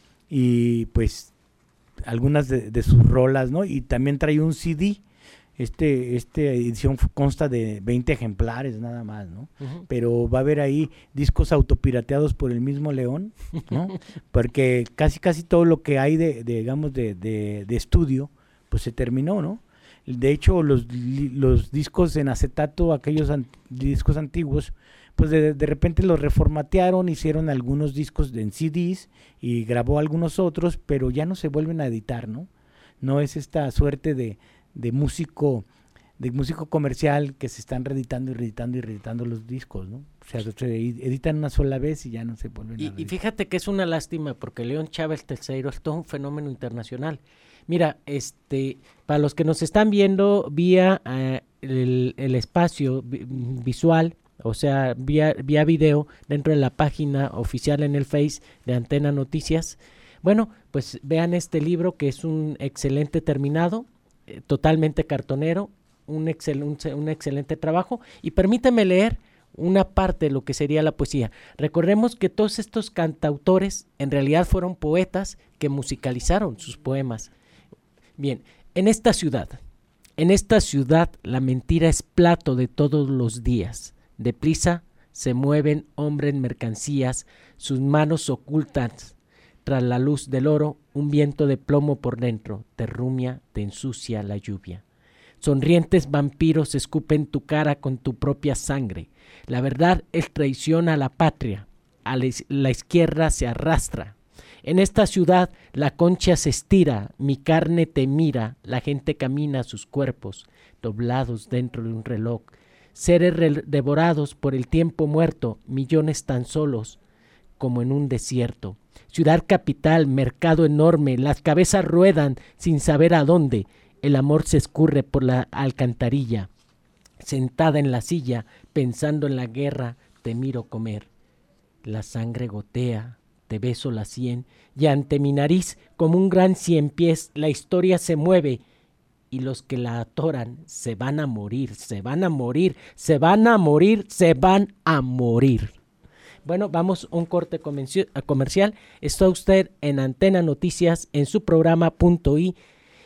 Speaker 4: y pues algunas de, de sus rolas, ¿no? Y también trae un C D. Este, esta edición consta de veinte ejemplares nada más, ¿no? Uh-huh. Pero va a haber ahí discos autopirateados por el mismo León, ¿no? Porque casi casi todo lo que hay de, de digamos, de, de, de estudio, pues se terminó, ¿no? De hecho, los, los discos en acetato, aquellos an- discos antiguos, pues de, de repente los reformatearon, hicieron algunos discos en C Ds y grabó algunos otros, pero ya no se vuelven a editar, ¿no? No es esta suerte de de músico de músico comercial que se están reeditando y reeditando y reeditando los discos, ¿no? O sea, se editan una sola vez y ya no se vuelven
Speaker 3: y,
Speaker 4: a reeditar.
Speaker 3: Y fíjate que es una lástima porque León Chávez Texeiro es todo un fenómeno internacional. Mira, este, para los que nos están viendo vía uh, el, el espacio vi- visual, o sea, vía, vía video dentro de la página oficial en el Face de Antena Noticias, bueno, pues vean este libro que es un excelente terminado, totalmente cartonero, un, excel, un, un excelente trabajo, y permíteme leer una parte de lo que sería la poesía. Recordemos que todos estos cantautores en realidad fueron poetas que musicalizaron sus poemas. Bien, en esta ciudad, en esta ciudad la mentira es plato de todos los días. Deprisa se mueven hombres en mercancías, sus manos ocultan tras la luz del oro, un viento de plomo por dentro, te rumia, te ensucia la lluvia. Sonrientes vampiros escupen tu cara con tu propia sangre. La verdad es traición a la patria, a la, la izquierda se arrastra. En esta ciudad la concha se estira, mi carne te mira, la gente camina a sus cuerpos, doblados dentro de un reloj. Seres re- devorados por el tiempo muerto, millones tan solos como en un desierto. Ciudad capital, mercado enorme, las cabezas ruedan sin saber a dónde. El amor se escurre por la alcantarilla. Sentada en la silla, pensando en la guerra, te miro comer. La sangre gotea, te beso la sien, y ante mi nariz, como un gran cien pies, la historia se mueve, y los que la atoran se van a morir, se van a morir, se van a morir, se van a morir. Bueno, vamos a un corte comercial. Está usted en Antena Noticias, en su programa Punto I.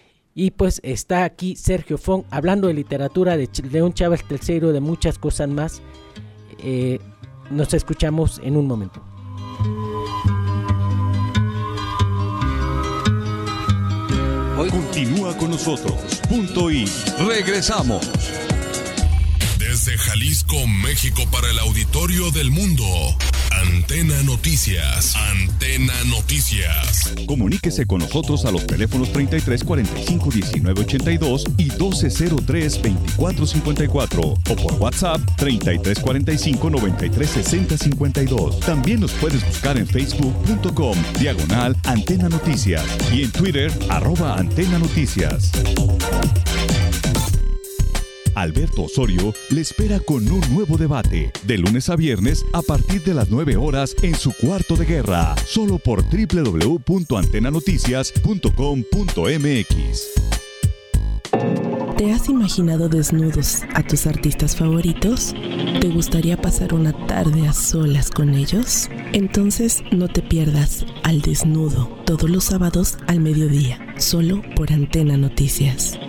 Speaker 3: Y pues está aquí Sergio Fong hablando de literatura, de León Chávez Texeiro, de muchas cosas más. Eh, nos escuchamos en un momento.
Speaker 1: Continúa con nosotros. Punto I. Regresamos.
Speaker 5: Desde Jalisco, México, para el auditorio del mundo. Antena Noticias. Antena Noticias.
Speaker 1: Comuníquese con nosotros a los teléfonos treinta y tres cuarenta y cinco diecinueve ochenta y dos y doce cero tres veinticuatro cincuenta y cuatro o por WhatsApp treinta y tres cuarenta y cinco noventa y tres sesenta cincuenta y dos. También nos puedes buscar en facebook punto com diagonal Antena Noticias y en Twitter arroba Antena Noticias. Alberto Osorio le espera con un nuevo debate, de lunes a viernes a partir de las nueve horas en su cuarto de guerra, solo por doble u doble u doble u punto antena noticias punto com punto m x.
Speaker 6: ¿Te has imaginado desnudos a tus artistas favoritos? ¿Te gustaría pasar una tarde a solas con ellos? Entonces no te pierdas Al Desnudo todos los sábados al mediodía, solo por Antena Noticias.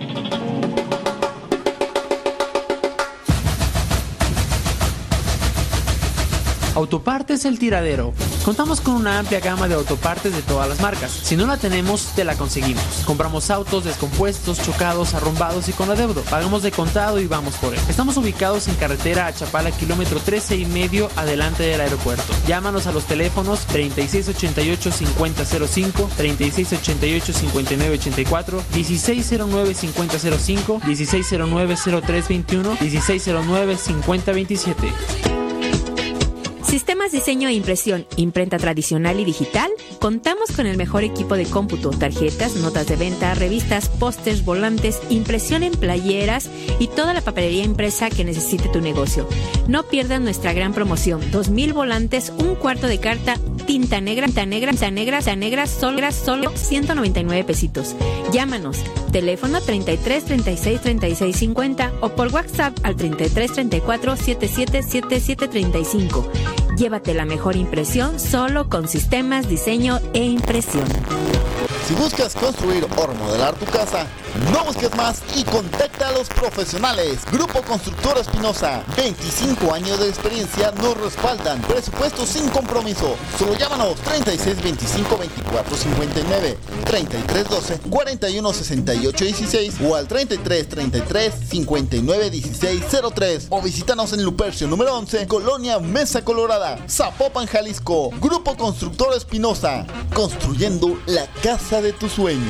Speaker 7: Autopartes El Tiradero. Contamos con una amplia gama de autopartes de todas las marcas. Si no la tenemos, te la conseguimos. Compramos autos descompuestos, chocados, arrumbados y con adeudo. Pagamos de contado y vamos por él. Estamos ubicados en carretera a Chapala, kilómetro trece y medio, adelante del aeropuerto. Llámanos a los teléfonos treinta y seis ochenta y ocho cincuenta cero cinco, treinta y seis ochenta y ocho cincuenta y nueve ochenta y cuatro, dieciséis cero nueve cincuenta cero cinco, dieciséis cero nueve cero tres veintiuno, dieciséis cero nueve cincuenta veintisiete.
Speaker 8: Sistemas Diseño e Impresión, imprenta tradicional y digital. Contamos con el mejor equipo de cómputo, tarjetas, notas de venta, revistas, pósters, volantes, impresión en playeras y toda la papelería impresa que necesite tu negocio. No pierdas nuestra gran promoción: dos mil volantes, un cuarto de carta, tinta negra, tinta negra, tinta negra, tinta negra, solo, solo ciento noventa y nueve pesitos. Llámanos, teléfono treinta y tres treinta y seis treinta y seis cincuenta o por WhatsApp al treinta y tres treinta y cuatro setenta y siete setenta y siete treinta y cinco. Llévate la mejor impresión solo con Sistemas Diseño e Impresión.
Speaker 9: Si buscas construir o remodelar tu casa, no busques más y contacta a los profesionales. Grupo Constructor Espinosa, veinticinco años de experiencia nos respaldan. Presupuesto sin compromiso. Solo llámanos treinta y seis veinticinco veinticuatro cincuenta y nueve, treinta y tres doce cuarenta y uno sesenta y ocho dieciséis o al treinta y tres treinta y tres cincuenta y nueve dieciséis cero tres o visítanos en Lupercio número once, Colonia Mesa Colorada, Zapopan, Jalisco. Grupo Constructor Espinosa, construyendo la casa de tus sueños.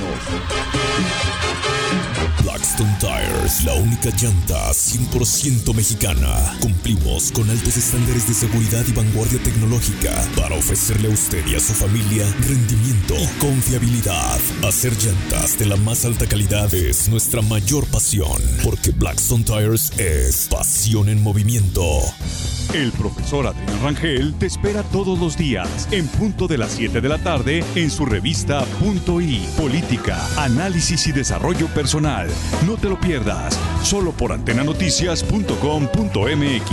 Speaker 5: Blackstone Tires, la única llanta cien por ciento mexicana. Cumplimos con altos estándares de seguridad y vanguardia tecnológica para ofrecerle a usted y a su familia rendimiento y confiabilidad. Hacer llantas de la más alta calidad es nuestra mayor pasión, porque Blackstone Tires es pasión en movimiento.
Speaker 1: El profesor Adrián Rangel te espera todos los días en punto de las siete de la tarde en su revista Punto I, Política, Análisis y Desarrollo Personal. No te lo pierdas, solo por antena noticias punto com punto m x.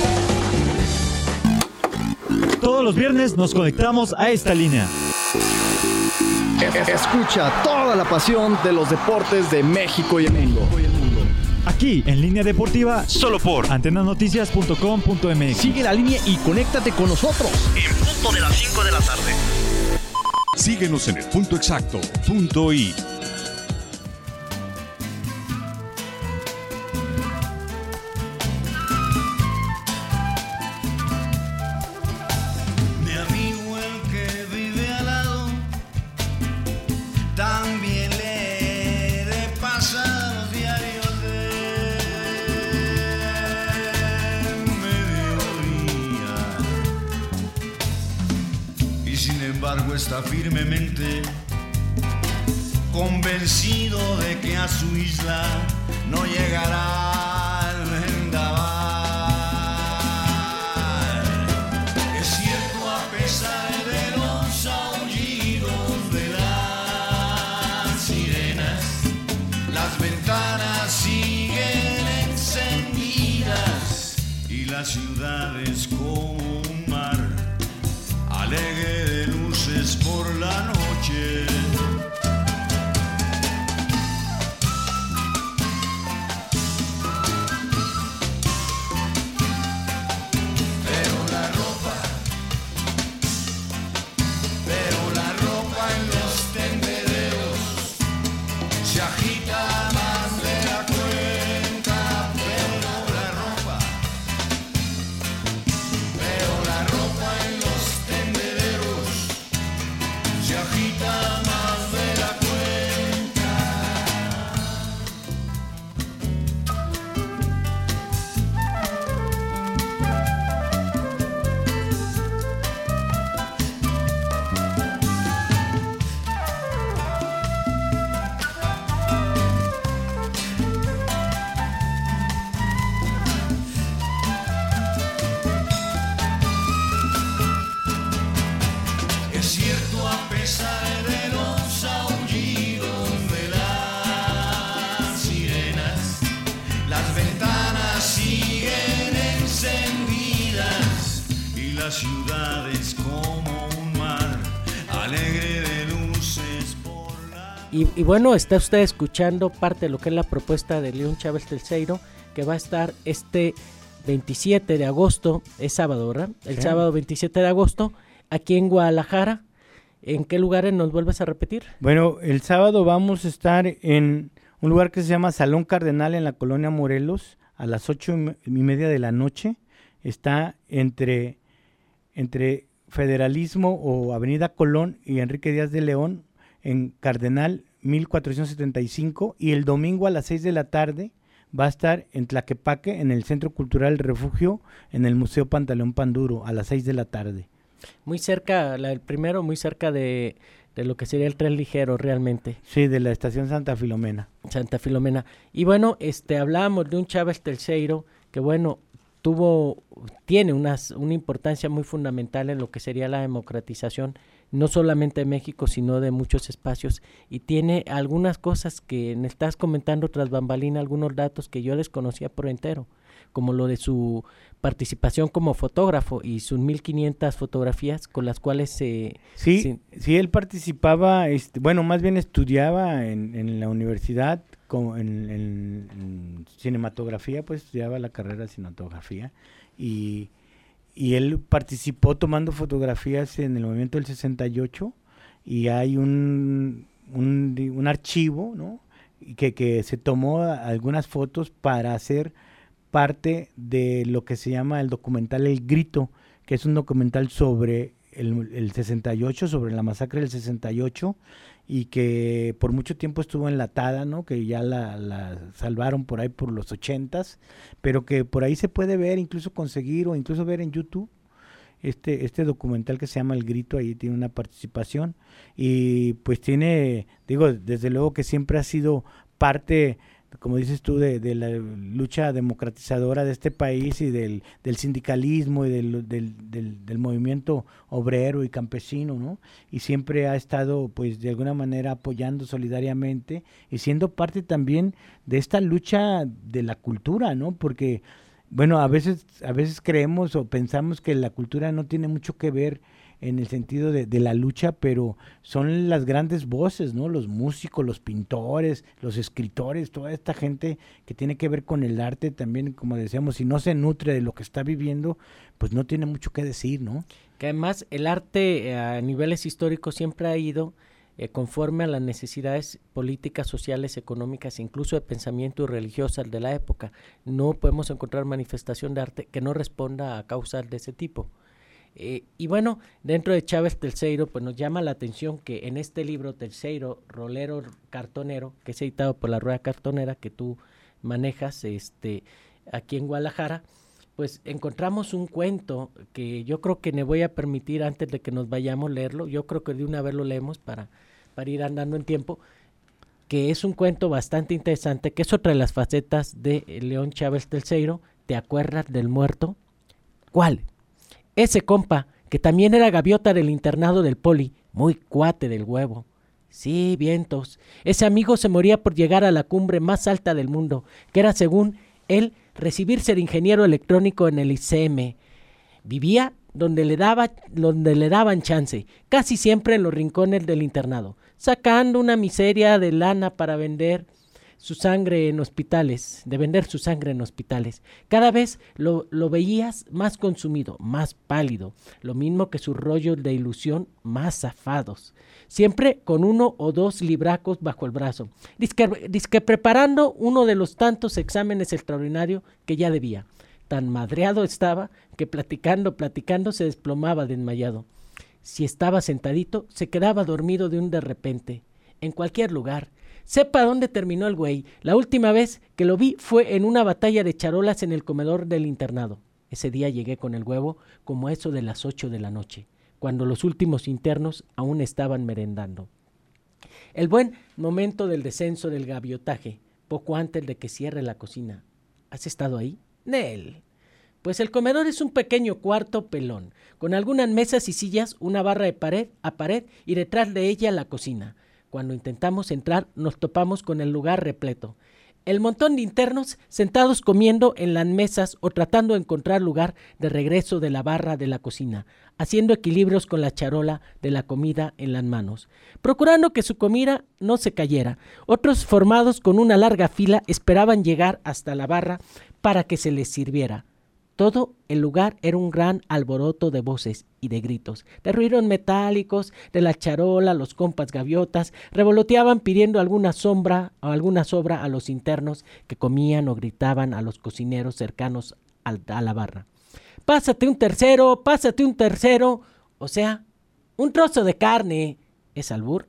Speaker 10: Todos los viernes nos conectamos a esta línea.
Speaker 11: Escucha toda la pasión de los deportes de México y el mundo.
Speaker 10: Aquí en Línea Deportiva, solo por antena noticias punto com punto m x.
Speaker 11: Sigue la línea y conéctate con nosotros.
Speaker 12: En punto de las cinco de la tarde.
Speaker 1: Síguenos en el punto exacto, Punto I.
Speaker 2: Mi amigo el que vive al lado también le de pasar los diarios de mediodía y sin embargo está firmemente convencido de que a su isla no llegará el vendaval. Es cierto, a pesar de los aullidos de las sirenas, las ventanas siguen encendidas y la ciudad es como un mar alegre de luces por la noche. Se agita más. Las ventanas siguen encendidas y la ciudad es como un mar alegre de luces por la...
Speaker 3: Y, y bueno, está usted escuchando parte de lo que es la propuesta de León Chávez Terceiro, que va a estar este veintisiete de agosto, es sábado, ¿verdad? El sí. sábado veintisiete de agosto, aquí en Guadalajara. ¿En qué lugares nos vuelves a repetir?
Speaker 4: Bueno, el sábado vamos a estar en un lugar que se llama Salón Cardenal en la colonia Morelos a las ocho y media de la noche. Está entre, entre Federalismo o Avenida Colón y Enrique Díaz de León en Cardenal mil cuatrocientos setenta y cinco, y el domingo a las seis de la tarde va a estar en Tlaquepaque, en el Centro Cultural Refugio, en el Museo Pantaleón Panduro, a las seis de la tarde.
Speaker 3: Muy cerca, la, el primero muy cerca de, de lo que sería el tren ligero realmente.
Speaker 4: Sí, de la estación Santa Filomena.
Speaker 3: Santa Filomena. Y bueno, este hablábamos de un Chávez Terceiro que bueno, tuvo, tiene unas, una importancia muy fundamental en lo que sería la democratización, no solamente de México, sino de muchos espacios, y tiene algunas cosas que me estás comentando tras bambalina, algunos datos que yo desconocía por entero, como lo de su participación como fotógrafo y sus mil quinientas fotografías con las cuales se...
Speaker 4: Sí,
Speaker 3: se,
Speaker 4: sí, él participaba, este, bueno, más bien estudiaba en, en la universidad, con, en, en, en cinematografía, pues estudiaba la carrera de cinematografía, y, y él participó tomando fotografías en el movimiento del sesenta y ocho, y hay un, un, un archivo, ¿no?, que, que se tomó algunas fotos para hacer parte de lo que se llama el documental El Grito, que es un documental sobre el, el sesenta y ocho, sobre la masacre del sesenta y ocho, y que por mucho tiempo estuvo enlatada, ¿no?, que ya la, la salvaron por ahí por los ochentas, pero que por ahí se puede ver, incluso conseguir o incluso ver en YouTube este, este documental que se llama El Grito. Ahí tiene una participación, y pues tiene, digo, desde luego que siempre ha sido parte, como dices tú, de, de la lucha democratizadora de este país y del, del sindicalismo y del, del, del, del movimiento obrero y campesino, ¿no? Y siempre ha estado, pues, de alguna manera apoyando solidariamente y siendo parte también de esta lucha de la cultura, ¿no? Porque, bueno, a veces, a veces creemos o pensamos que la cultura no tiene mucho que ver en el sentido de, de la lucha, pero son las grandes voces, ¿no? Los músicos, los pintores, los escritores, toda esta gente que tiene que ver con el arte también, como decíamos, si no se nutre de lo que está viviendo, pues no tiene mucho que decir, ¿no?
Speaker 3: Que además el arte eh, a niveles históricos siempre ha ido eh, conforme a las necesidades políticas, sociales, económicas, incluso de pensamiento y religiosas de la época. No podemos encontrar manifestación de arte que no responda a causas de ese tipo. Eh, y bueno, dentro de Chávez Terceiro, pues nos llama la atención que en este libro Terceiro, Rolero Cartonero, que es editado por La Rueda Cartonera, que tú manejas este, aquí en Guadalajara, pues encontramos un cuento que yo creo que me voy a permitir, antes de que nos vayamos, leerlo. Yo creo que de una vez lo leemos para, para ir andando en tiempo, que es un cuento bastante interesante, que es otra de las facetas de León Chávez Terceiro. ¿Te acuerdas del muerto? ¿Cuál? Ese compa, que también era gaviota del internado del Poli, muy cuate del huevo. Sí, vientos. Ese amigo se moría por llegar a la cumbre más alta del mundo, que era, según él, recibirse de ingeniero electrónico en el I C M. Vivía donde le daba, donde le daban chance, casi siempre en los rincones del internado, sacando una miseria de lana para vender su sangre en hospitales, de vender su sangre en hospitales. Cada vez lo, lo veías más consumido, más pálido, lo mismo que sus rollos de ilusión más zafados, siempre con uno o dos libracos bajo el brazo, dizque, dizque preparando uno de los tantos exámenes extraordinarios que ya debía. Tan madreado estaba que platicando, platicando se desplomaba desmayado. Si estaba sentadito, se quedaba dormido de un de repente, en cualquier lugar. Sepa dónde terminó el güey. La última vez que lo vi fue en una batalla de charolas en el comedor del internado. Ese día llegué con el huevo como eso de las ocho de la noche, cuando los últimos internos aún estaban merendando. El buen momento del descenso del gaviotaje, poco antes de que cierre la cocina. ¿Has estado ahí? Nel. Pues el comedor es un pequeño cuarto pelón, con algunas mesas y sillas, una barra de pared a pared y detrás de ella la cocina. Cuando intentamos entrar, nos topamos con el lugar repleto. El montón de internos sentados comiendo en las mesas o tratando de encontrar lugar de regreso de la barra de la cocina, haciendo equilibrios con la charola de la comida en las manos, procurando que su comida no se cayera. Otros, formados con una larga fila, esperaban llegar hasta la barra para que se les sirviera. Todo el lugar era un gran alboroto de voces y de gritos, de ruidos metálicos, de la charola. Los compas gaviotas revoloteaban pidiendo alguna sombra o alguna sobra a los internos que comían o gritaban a los cocineros cercanos al, a la barra. Pásate un tercero, pásate un tercero, o sea, un trozo de carne. ¿Es albur?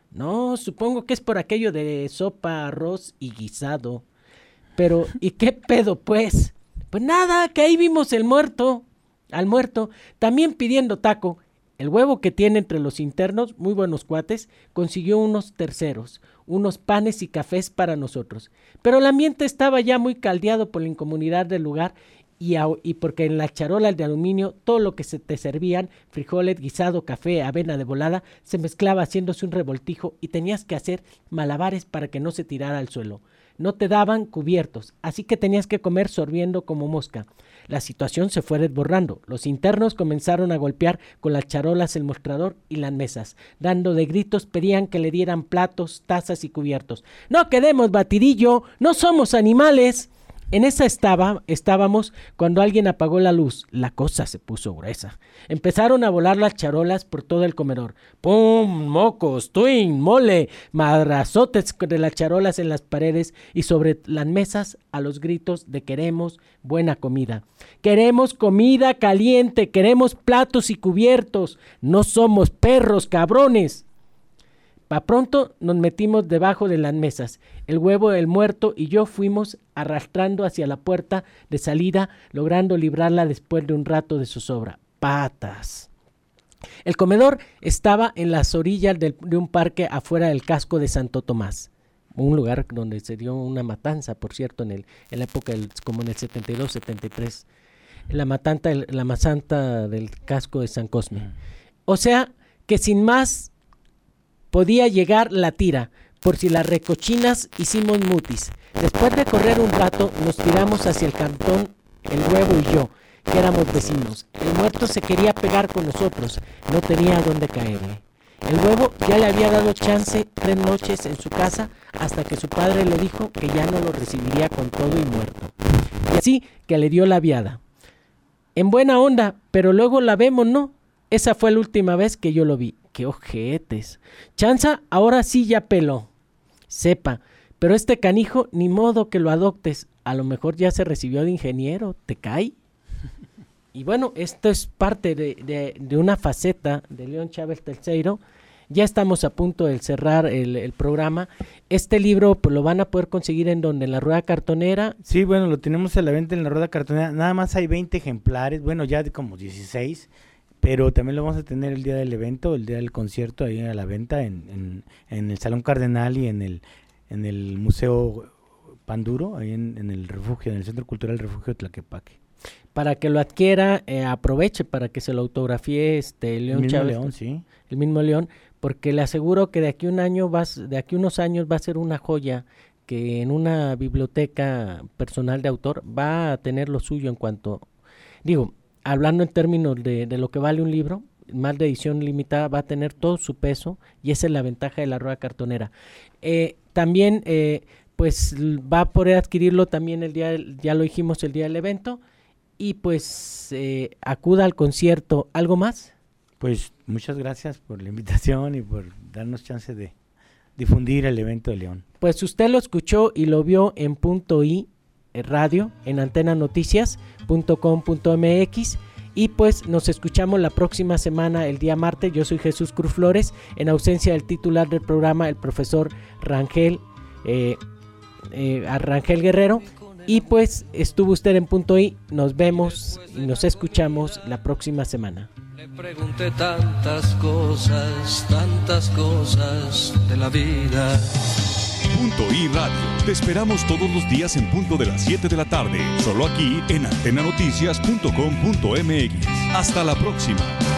Speaker 3: No, supongo que es por aquello de sopa, arroz y guisado. Pero, ¿y qué pedo pues? Pues nada, que ahí vimos el muerto, al muerto, también pidiendo taco. El huevo que tiene entre los internos, muy buenos cuates, consiguió unos terceros, unos panes y cafés para nosotros. Pero el ambiente estaba ya muy caldeado por la incomodidad del lugar y, a, y porque en las charolas de aluminio todo lo que se te servían, frijoles, guisado, café, avena de volada, se mezclaba haciéndose un revoltijo y tenías que hacer malabares para que no se tirara al suelo. No te daban cubiertos, así que tenías que comer sorbiendo como mosca. La situación se fue desbordando. Los internos comenzaron a golpear con las charolas el mostrador y las mesas. Dando de gritos pedían que le dieran platos, tazas y cubiertos. ¡No queremos batidillo! ¡No somos animales! En esa estaba, estábamos cuando alguien apagó la luz. La cosa se puso gruesa. Empezaron a volar las charolas por todo el comedor. ¡Pum! Mocos, twin, mole, madrazotes de las charolas en las paredes y sobre las mesas a los gritos de queremos buena comida. Queremos comida caliente, queremos platos y cubiertos. No somos perros, cabrones. Pa' pronto nos metimos debajo de las mesas. El huevo, el muerto y yo fuimos arrastrando hacia la puerta de salida, logrando librarla después de un rato de zozobra. Patas. El comedor estaba en las orillas del, de un parque afuera del casco de Santo Tomás. Un lugar donde se dio una matanza, por cierto, en, el, en la época del, como en el setenta y dos, setenta y tres. La, matanta, la masanta del casco de San Cosme. O sea, que sin más podía llegar la tira, por si las recochinas hicimos mutis. Después de correr un rato, nos tiramos hacia el cantón, el huevo y yo, que éramos vecinos. El muerto se quería pegar con nosotros, no tenía dónde caerle. El huevo ya le había dado chance tres noches en su casa, hasta que su padre le dijo que ya no lo recibiría con todo y muerto. Y así que le dio la viada. En buena onda, pero luego la vemos, ¿no? Esa fue la última vez que yo lo vi. ¡Qué ojetes! Chanza, ahora sí ya peló. Sepa, pero este canijo, ni modo que lo adoptes. A lo mejor ya se recibió de ingeniero. ¿Te cae? Y bueno, esto es parte de, de, de una faceta de León Chávez tercero. Ya estamos a punto de cerrar el, el programa. Este libro pues, lo van a poder conseguir en donde, en la Rueda Cartonera.
Speaker 4: Sí, bueno, lo tenemos a la venta en la Rueda Cartonera. Nada más hay veinte ejemplares, bueno, ya de como dieciséis. Pero también lo vamos a tener el día del evento, el día del concierto, ahí a la venta en, en, en el Salón Cardenal y en el en el Museo Panduro, ahí en, en el refugio, en el Centro Cultural Refugio de Tlaquepaque.
Speaker 3: Para que lo adquiera, eh, aproveche para que se lo autografíe este León
Speaker 4: el mismo
Speaker 3: Chávez.
Speaker 4: León, sí.
Speaker 3: El mismo León, porque le aseguro que de aquí un año vas, de aquí unos años va a ser una joya que en una biblioteca personal de autor va a tener lo suyo en cuanto, digo, hablando en términos de, de lo que vale un libro, más de edición limitada, va a tener todo su peso y esa es la ventaja de la Rueda Cartonera. Eh, también, eh, pues, va a poder adquirirlo también el día, ya lo dijimos, el día del evento y pues eh, acuda al concierto. ¿Algo más?
Speaker 4: Pues muchas gracias por la invitación y por darnos chance de difundir el evento de León.
Speaker 3: Pues usted lo escuchó y lo vio en Punto I Radio, en antena noticias punto com punto m x y pues nos escuchamos la próxima semana el día martes. Yo soy Jesús Cruz Flores, en ausencia del titular del programa, el profesor Rangel eh, eh, Rangel Guerrero, y pues estuvo usted en Punto I. Nos vemos y nos escuchamos la próxima semana.
Speaker 13: Le pregunté tantas cosas, tantas cosas de la vida.
Speaker 1: Punto I Radio. Te esperamos todos los días en punto de las siete de la tarde, solo aquí en antena noticias punto com punto m x. Hasta la próxima.